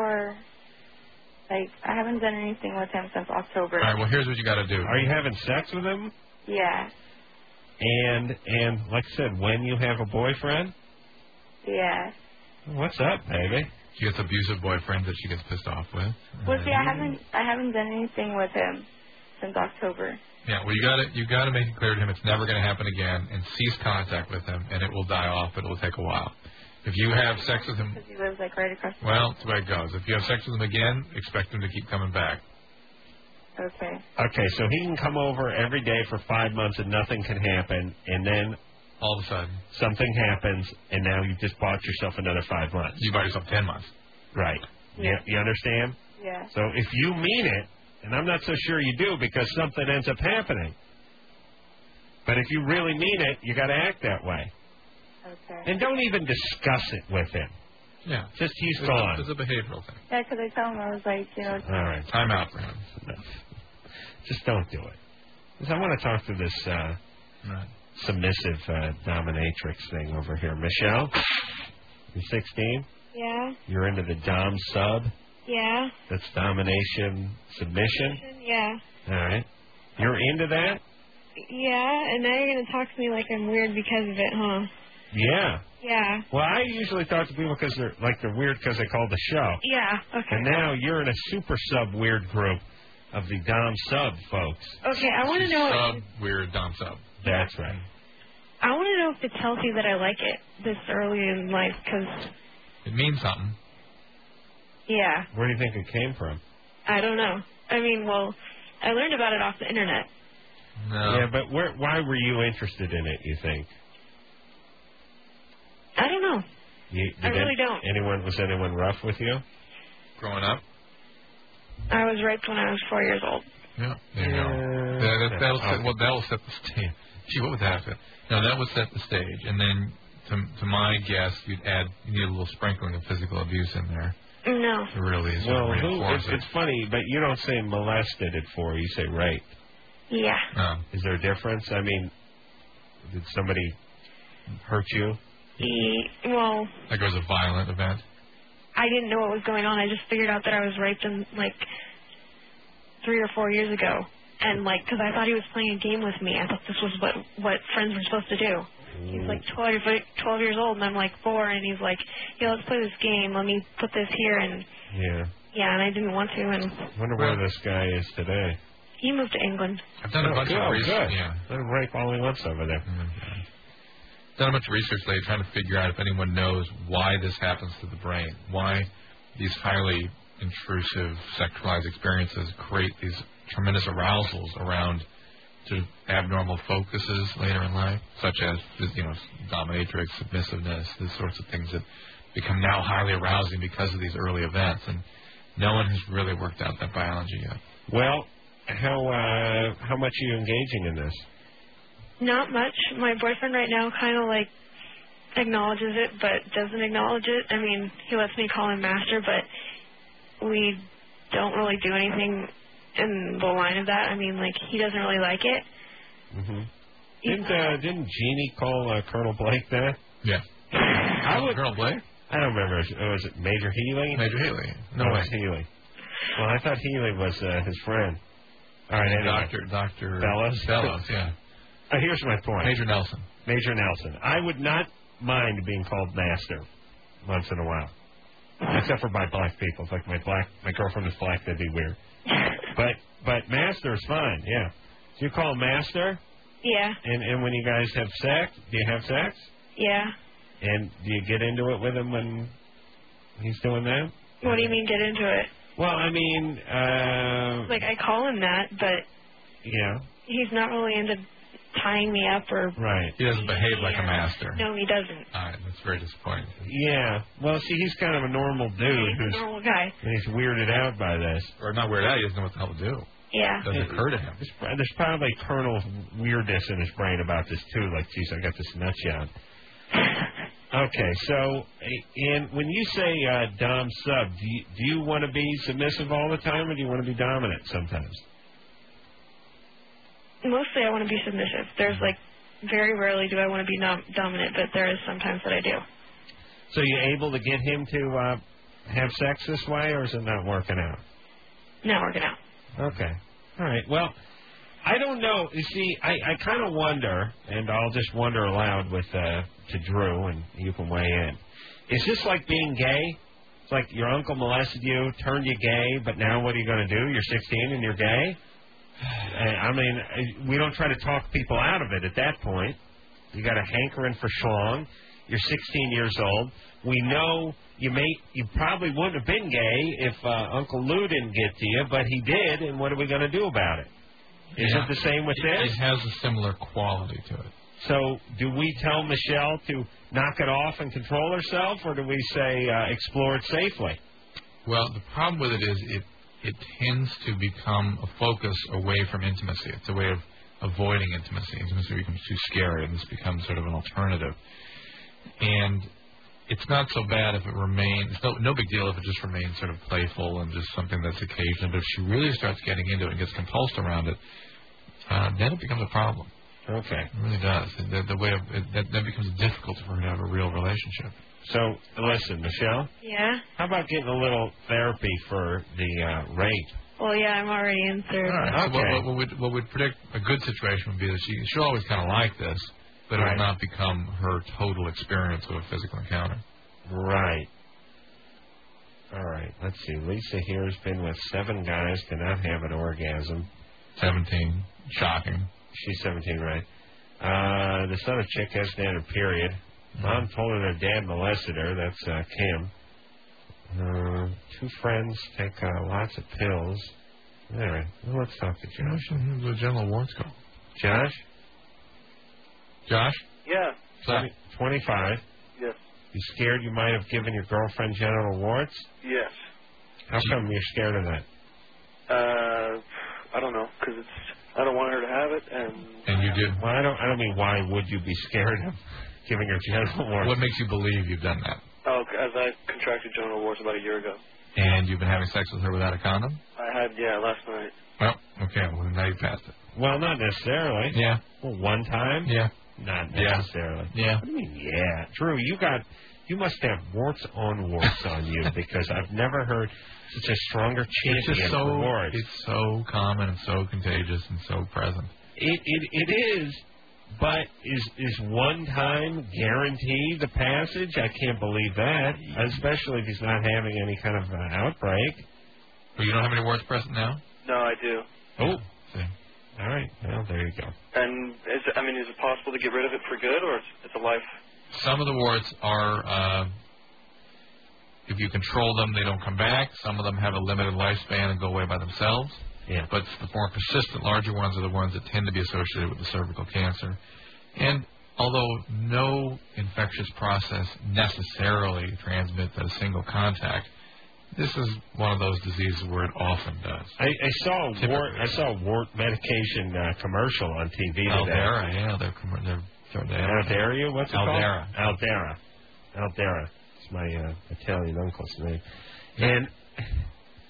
I haven't done anything with him since October. All right. Well, here's what you got to do. Are you having sex with him? Yeah. And like I said, when you have a boyfriend? Yeah. What's up, baby? She gets abusive boyfriends that she gets pissed off with. Well, see, I haven't done anything with him since October. Yeah, well, you gotta make it clear to him it's never going to happen again, and cease contact with him, and it will die off, but it will take a while. If you have sex with him, Because he lives right across the well, that's the way it goes. If you have sex with him again, expect him to keep coming back. Okay. Okay, so he can come over every day for 5 months and nothing can happen, and then all of a sudden something happens, and now you've just bought yourself another 5 months. You bought yourself 10 months. Right. Yeah. You understand? Yeah. So if you mean it, and I'm not so sure you do because something ends up happening, but if you really mean it, you got to act that way. Okay. And don't even discuss it with him. Yeah. Just he's gone. It's a behavioral thing. Yeah, because I told him, I was like, All right. Time out for him. Just don't do it. Because I want to talk to this submissive dominatrix thing over here. Michelle, you're 16? Yeah. You're into the dom sub? Yeah. That's domination, submission? Yeah. All right. You're into that? Yeah, and now you're going to talk to me like I'm weird because of it, huh? Yeah. Yeah. Well, I usually talk to people because they're weird because they call the show. Yeah, okay. And now you're in a super sub weird group of the dom sub folks. Okay, I want to know... Sub weird dom sub. That's right. I want to know if it tells you that I like it this early in life, because... It means something. Yeah. Where do you think it came from? I don't know. I mean, well, I learned about it off the internet. No. Yeah, but why were you interested in it, you think? I don't know. I really don't. Was anyone rough with you? Growing up? I was raped when I was 4 years old. Yeah, there you go. That'll set the stage. Gee, what would that happen? No, that would set the stage. And then, to my guess, you need a little sprinkling of physical abuse in there. No. It really is. Well, it's funny, but you don't say molested at 4, you say raped. Yeah. Oh. Is there a difference? I mean, did somebody hurt you? Well... Like it was a violent event? I didn't know what was going on. I just figured out that I was raped 3 or 4 years ago. And, because I thought he was playing a game with me. I thought this was what friends were supposed to do. He's 12 years old, and I'm 4, and he's like, yeah, let's play this game. Let me put this here, and... Yeah, and I didn't want to, and... I wonder where this guy is today. He moved to England. I've done a bunch of research. Yeah. Let him rape all he wants over there. Done a bunch of research lately trying to figure out if anyone knows why this happens to the brain, why these highly intrusive sexualized experiences create these tremendous arousals around sort of abnormal focuses later in life, such as dominatrix, submissiveness, these sorts of things that become now highly arousing because of these early events, and no one has really worked out that biology yet. Well, how much are you engaging in this? Not much. My boyfriend right now kind of acknowledges it, but doesn't acknowledge it. I mean, he lets me call him master, but we don't really do anything in the line of that. I mean, like, he doesn't really like it. Didn't Jeannie call Colonel Blake that? Yeah. Colonel Blake? I don't remember. Was it Major Healy? Major Healy. No it way. was Healy. Well, I thought Healy was his friend. All right, anyway. Dr. Bellows, yeah. Here's my point. Major Nelson. I would not mind being called Master once in a while. Except for by black people. It's like my girlfriend is black, that'd be weird. But Master is fine, yeah. So you call him Master? Yeah. And when you guys have sex, do you have sex? Yeah. And do you get into it with him when he's doing that? What do you mean get into it? Well, I mean... like, I call him that, but... Yeah. He's not really into tying me up or... Right. He doesn't behave like a master. No, he doesn't. All right, that's very disappointing. Yeah. Well, see, he's kind of a normal dude. He's a normal guy. And he's weirded out by this. Or not weirded out, he doesn't know what the hell to do. Yeah. It doesn't occur to him. There's probably kernel of weirdness in his brain about this, too. Like, geez, I got this nut job. Okay, so and when you say dom sub, do you want to be submissive all the time, or do you want to be dominant sometimes? Mostly I want to be submissive. There's, like, very rarely do I want to be dominant, but there is sometimes that I do. So you able to get him to have sex this way, or is it not working out? Not working out. Okay. All right. Well, I don't know. You see, I kind of wonder, and I'll just wonder aloud with to Drew, and you can weigh in. Is this like being gay? It's like your uncle molested you, turned you gay, but now what are you going to do? You're 16 and you're gay? I mean, we don't try to talk people out of it at that point. You got a hankering for schlong. You're 16 years old. We know you probably wouldn't have been gay if Uncle Lou didn't get to you, but he did, and what are we going to do about it? Is it the same with this? It has a similar quality to it. So do we tell Michelle to knock it off and control herself, or do we say explore it safely? Well, the problem with it is it tends to become a focus away from intimacy. It's a way of avoiding intimacy. Intimacy becomes too scary, and this becomes sort of an alternative. And it's not so bad if it remains, it's no big deal if it just remains sort of playful and just something that's occasional. But if she really starts getting into it and gets compulsed around it, then it becomes a problem. Okay. It really does. The way of that becomes difficult for her to have a real relationship. So, listen, Michelle? Yeah? How about getting a little therapy for the rape? Well, yeah, I'm already in therapy. All right. Okay. So what we'd predict a good situation would be that she'll always kind of like this, but it will not become her total experience of a physical encounter. Right. All right. Let's see. Lisa here has been with 7 guys, cannot have an orgasm. 17. Shocking. She's 17, right? The son of chick has standard period. Mom told her their dad molested her. That's Kim. 2 friends take lots of pills. All right. Well, let's talk to Josh. The general warts call. Josh? Josh? Yeah. 25. Yes. You scared you might have given your girlfriend genital warts? Yes. How come you're scared of that? I don't know, because I don't want her to have it, and you did. Well, I don't mean why would you be scared of giving her genital warts? What makes you believe you've done that? Oh, as I contracted genital warts about a year ago. And you've been having sex with her without a condom? I had, last night. Well, okay, well now you passed it. Well, not necessarily. Yeah. Well, one time? Yeah. Not necessarily. Yeah. What do you mean, yeah? Drew, you must have warts on warts on you, because I've never heard such a stronger champion for warts. It's so common and so contagious and so present. It is, but is one time guarantee the passage? I can't believe that, especially if he's not having any kind of outbreak. Well, you don't have any warts present now? No, I do. Oh. All right. Well, there you go. And is it possible to get rid of it for good, or it's a life? Some of the warts are, if you control them, they don't come back. Some of them have a limited lifespan and go away by themselves. Yeah. But the more persistent, larger ones are the ones that tend to be associated with the cervical cancer. And although no infectious process necessarily transmits at a single contact, this is one of those diseases where it often does. I saw a wart medication commercial on TV today. Aldera, yeah, they're Aldera, what's it Aldera. called? Aldera. It's my Italian uncle's name. And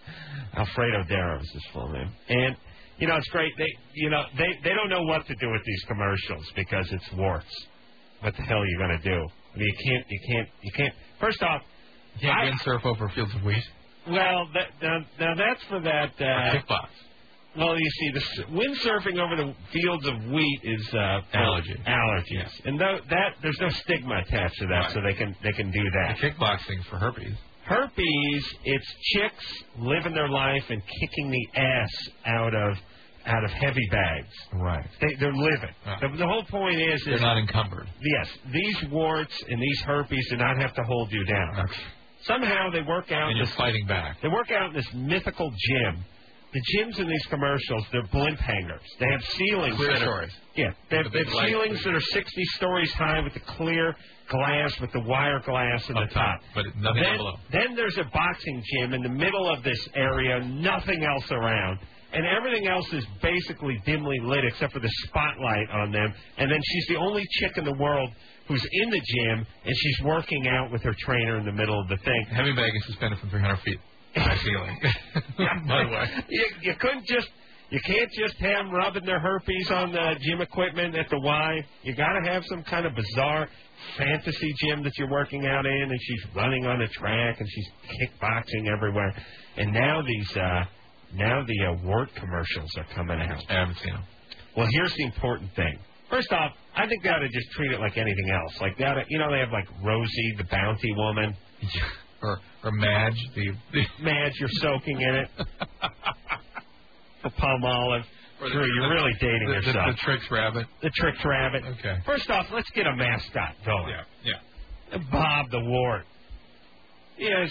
Alfredo Darrow is his full name. And, it's great. They don't know what to do with these commercials because it's warts. What the hell are you going to do? I mean, you can't. First off, you can't windsurf over fields of wheat. Well, now that's for that. Kickbox. Well, you see, the windsurfing over the fields of wheat is allergies, yeah. and there's no stigma attached to that, right. So they can do that. The kickboxing for herpes. Herpes, it's chicks living their life and kicking the ass out of heavy bags. Right. They're living. The whole point is they're not encumbered. Yes, these warts and these herpes do not have to hold you down. Okay. Somehow they work out. And you're fighting back. They work out in this mythical gym. The gyms in these commercials, they're blimp hangers. They have ceilings. Clear stories. Yeah, they have ceilings that are 60 stories high with the clear glass, with the wire glass in the top. But nothing below. Then there's a boxing gym in the middle of this area, nothing else around. And everything else is basically dimly lit except for the spotlight on them. And then she's the only chick in the world who's in the gym, and she's working out with her trainer in the middle of the thing. Heavy bag is suspended from 300 feet. High ceiling. By the way. You can't just have them rubbing their herpes on the gym equipment at the Y. You got to have some kind of bizarre fantasy gym that you're working out in, and she's running on a track, and she's kickboxing everywhere. And now the wart commercials are coming out. I haven't seen them. Well, here's the important thing. First off, I think they ought to just treat it like anything else. Like they have like Rosie, the bounty woman. Or Madge, Madge, you're soaking in it. For Palmolive. Drew, you're really dating yourself. The Trix Rabbit. The Trix Rabbit. Okay. First off, let's get a mascot going. Yeah. Bob the Wart. Yeah,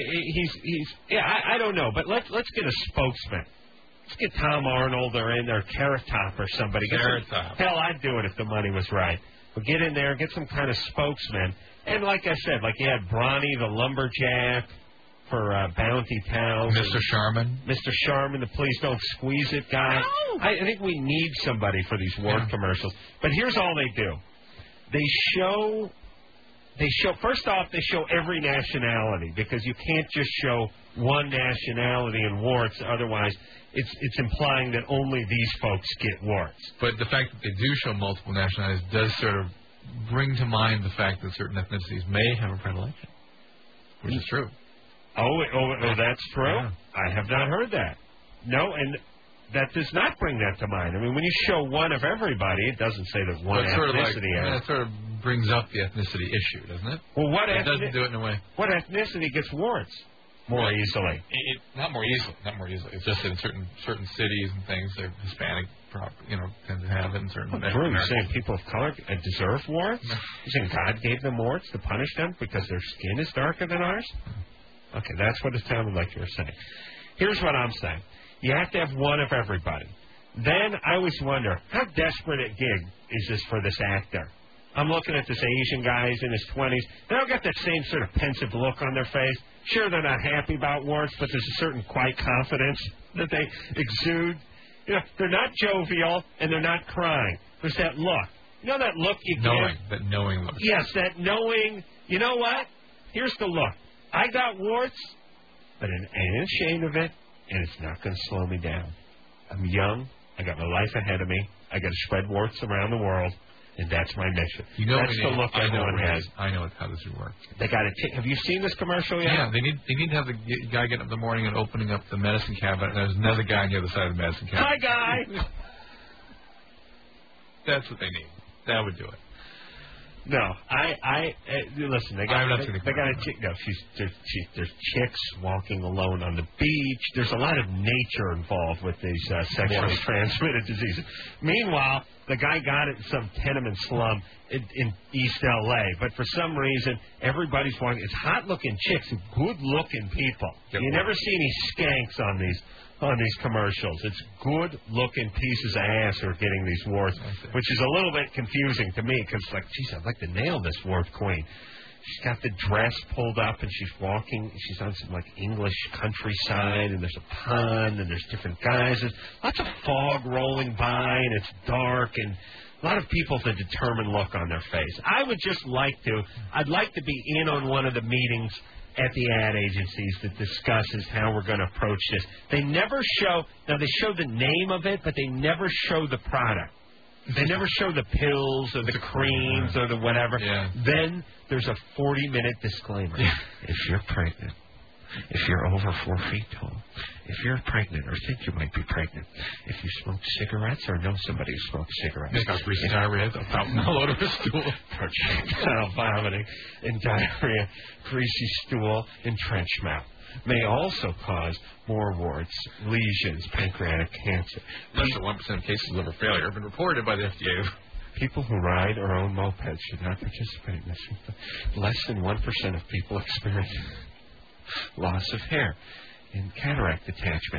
I don't know, but let's get a spokesman. Let's get Tom Arnold or Carrot Top or somebody. Carrot Top. Hell, I'd do it if the money was right. But get in there, get some kind of spokesman. And like I said, like you had Bronny the lumberjack for Bounty Towns. Mr. Sharman. Mr. Sharman, the Please Don't Squeeze It guy. No. I think we need somebody for these wart commercials. But here's all they do. They show, first off, they show every nationality because you can't just show one nationality in warts. Otherwise, it's implying that only these folks get warts. But the fact that they do show multiple nationalities does sort of bring to mind the fact that certain ethnicities may have a predilection, which is true. Oh, that's true? Yeah. I have not heard that. No, and that does not bring that to mind. I mean, when you show one of everybody, it doesn't say that one ethnicity has. That sort of brings up the ethnicity issue, doesn't it? Well, it doesn't do it in a way. What ethnicity gets warts more easily? Not more easily. It's just that in certain cities and things, they're Hispanic, tend to have it in certain. True. You're saying people of color deserve warts? No. You're saying God gave them warts to punish them because their skin is darker than ours? Okay, that's what it sounded like you were saying. Here's what I'm saying. You have to have one of everybody. Then I always wonder, how desperate a gig is this for this actor? I'm looking at this Asian guy, he's in his 20s. They all got that same sort of pensive look on their face. Sure, they're not happy about warts, but there's a certain quiet confidence that they exude. They're not jovial, and they're not crying. There's that look. You know that look you get? That knowing look. Yes, that knowing. You know what? Here's the look. I got warts, but I ain't ashamed of it, and it's not going to slow me down. I'm young. I got my life ahead of me. I got to spread warts around the world, and that's my mission. That's the look everyone has. I know how this would work. They got to. Have you seen this commercial yet? Yeah, they need to have the guy getting up in the morning and opening up the medicine cabinet, and there's another guy on the other side of the medicine cabinet. Hi, guy. That's what they need. That would do it. No, listen. They got a chick. No, there's chicks walking alone on the beach. There's a lot of nature involved with these sexually transmitted diseases. Meanwhile, the guy got it in some tenement slum in East L.A. But for some reason, everybody's walking. It's hot-looking chicks, good-looking people. You never see any skanks on these commercials. It's good-looking pieces of ass who are getting these warts, which is a little bit confusing to me because, geez, I'd like to nail this wart queen. She's got the dress pulled up, and she's walking. She's on some, English countryside, and there's a pond, and there's different guys. There's lots of fog rolling by, and it's dark, and a lot of people with a determined look on their face. I'd like to be in on one of the meetings at the ad agencies that discusses how we're going to approach this. They never show, now they show the name of it, but they never show the product. They never show the pills or the creams or the whatever. Yeah. Then there's a 40-minute disclaimer. Yeah. If you're pregnant, if you're over 4 feet tall, if you're pregnant or think you might be pregnant, if you smoke cigarettes or know somebody who smokes cigarettes. They've got greasy diarrhea, fountain all over the stool. Projectile vomiting and diarrhea, greasy stool, and trench mouth. May also cause more warts, lesions, pancreatic cancer. Less than 1% of cases of liver failure have been reported by the FDA. People who ride or own mopeds should not participate in this. Less than 1% of people experience loss of hair and cataract detachment.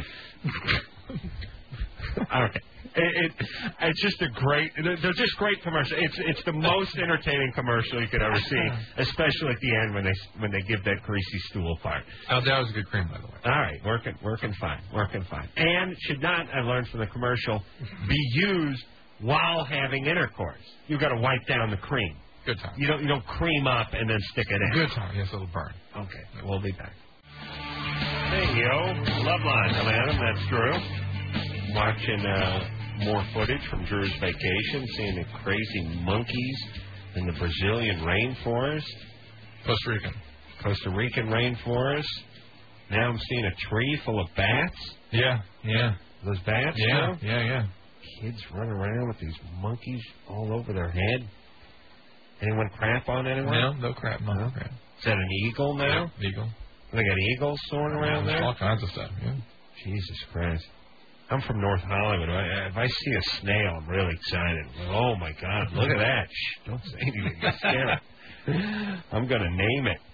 Okay. It's just a great, they're just great commercials. It's the most entertaining commercial you could ever see, especially at the end when they give that greasy stool part. Oh, that was a good cream, by the way. All right, working fine. And should not, I learned from the commercial, be used while having intercourse. You've got to wipe down the cream. Good time. You don't cream up and then stick it in. Good time. Yes, it'll burn. Okay, we'll be back. Hey, yo, Love Line. I'm Adam. That's Drew. Watching more footage from Drew's vacation, seeing the crazy monkeys in the Brazilian rainforest. Costa Rican rainforest. Now I'm seeing a tree full of bats. Yeah. Those bats? Yeah. Kids running around with these monkeys all over their head. Anyone crap on anyone? No crap. No crap. Is that an eagle now? Yeah, eagle. They got eagles soaring around there? All kinds of stuff, yeah. Jesus Christ. I'm from North Hollywood. If I see a snail, I'm really excited. Oh, my God, look at that. Shh, don't say anything. You're scared. I'm going to name it.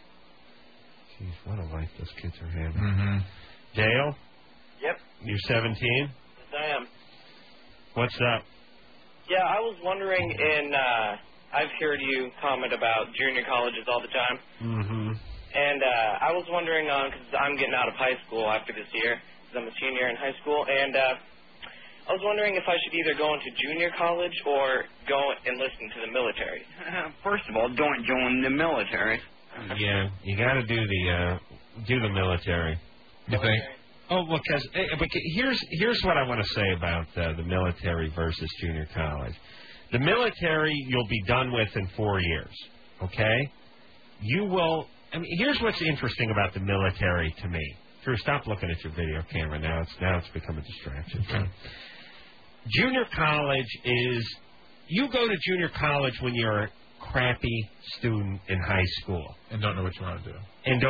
Jeez, what a life those kids are having. Mm-hmm. Dale? Yep. You're 17? Yes, I am. What's up? Yeah, I was wondering I've heard you comment about junior colleges all the time. Mm-hmm. And I was wondering, because I'm getting out of high school after this year, because I'm a senior in high school, and I was wondering if I should either go into junior college or go enlist into the military. First of all, don't join the military. Yeah, you got to do the military. You think? Oh, because here's what I want to say about the military versus junior college. The military you'll be done with in 4 years. Okay, you will. I mean, here's what's interesting about the military to me. Drew, stop looking at your video camera now. It's become a distraction. Okay. Junior college is, you go to junior college when you're a crappy student in high school. And don't know what you want to do.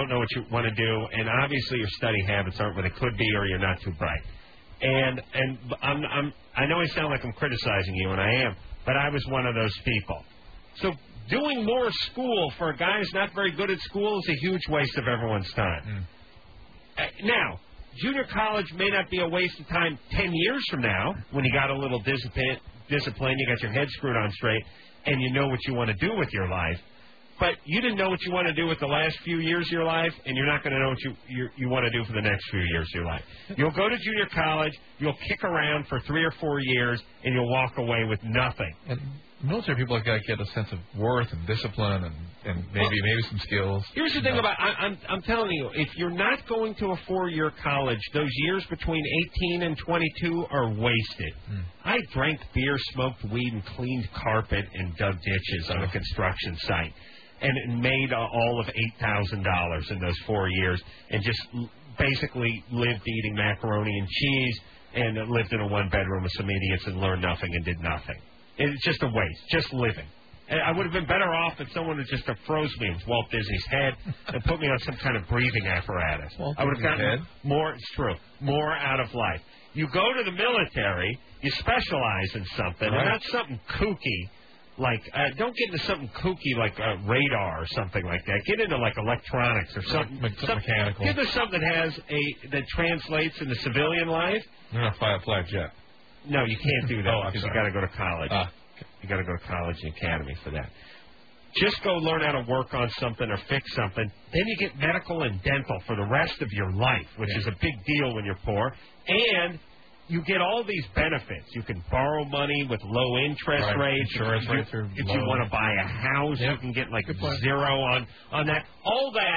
And obviously your study habits aren't what they could be, or you're not too bright. And I know I sound like I'm criticizing you, and I am, but I was one of those people. So doing more school for a guy who's not very good at school is a huge waste of everyone's time. Now, junior college may not be a waste of time 10 years from now when you got a little discipline, you got your head screwed on straight, and you know what you want to do with your life. But you didn't know what you want to do with the last few years of your life, and you're not going to know what you want to do for the next few years of your life. You'll go to junior college, you'll kick around for 3 or 4 years, and you'll walk away with nothing. And military people have got to get a sense of worth and discipline and maybe some skills. Here's the thing about I'm telling you, if you're not going to a 4-year college, those years between 18 and 22 are wasted. I drank beer, smoked weed, and cleaned carpet and dug ditches on a construction site, and made all of $8,000 in those 4 years, and just basically lived eating macaroni and cheese, and lived in a 1-bedroom with some idiots and learned nothing and did nothing. It's just a waste, just living. I would have been better off if someone had just froze me in Walt Disney's head and put me on some kind of breathing apparatus. I would have gotten more out of life. You go to the military, you specialize in something, and not something kooky. Like, don't get into something kooky like radar or something like that. Get into like electronics or something mechanical. Get into something that translates into civilian life. You're not fly a flag jet. No, you can't do that because you got to go to college. You got to go to college and academy for that. Just go learn how to work on something or fix something. Then you get medical and dental for the rest of your life, which is a big deal when you're poor. And you get all these benefits. You can borrow money with low interest rates. Insurance rates are If you want to buy a house, you can get like 0 on that. All that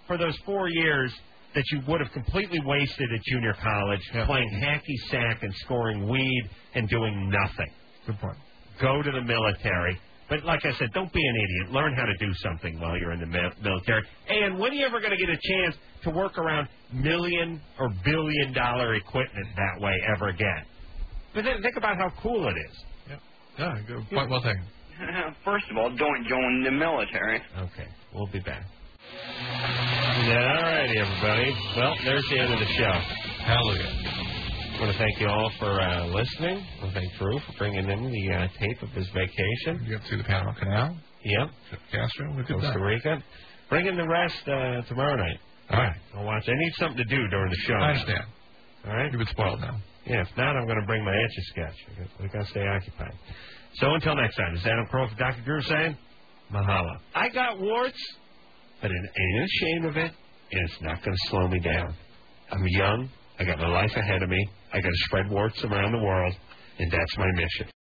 for those 4 years that you would have completely wasted at junior college playing hacky sack and scoring weed and doing nothing. Good point. Go to the military. But like I said, don't be an idiot. Learn how to do something while you're in the military. And when are you ever going to get a chance to work around million or billion-dollar equipment that way ever again? But then think about how cool it is. Yeah, good point. Well taken. First of all, don't join the military. Okay, we'll be back. All righty, everybody. Well, there's the end of the show. Hallelujah. I want to thank you all for listening. I want to thank Drew for bringing in the tape of his vacation. You got through the Panama Canal. Yep. Castro. Costa Rica. Bring in the rest tomorrow night. All right. I'll watch. I need something to do during the show. I understand. All right? You've been spoiled now. Yeah, if not, I'm going to bring my Etch-a-Sketch. We've got to stay occupied. So until next time, this is Adam Crow for Dr. Drew saying, mahalo. I got warts, but I ain't ashamed of it, and it's not going to slow me down. I'm young. I got my life ahead of me. I got to spread warts around the world, and that's my mission.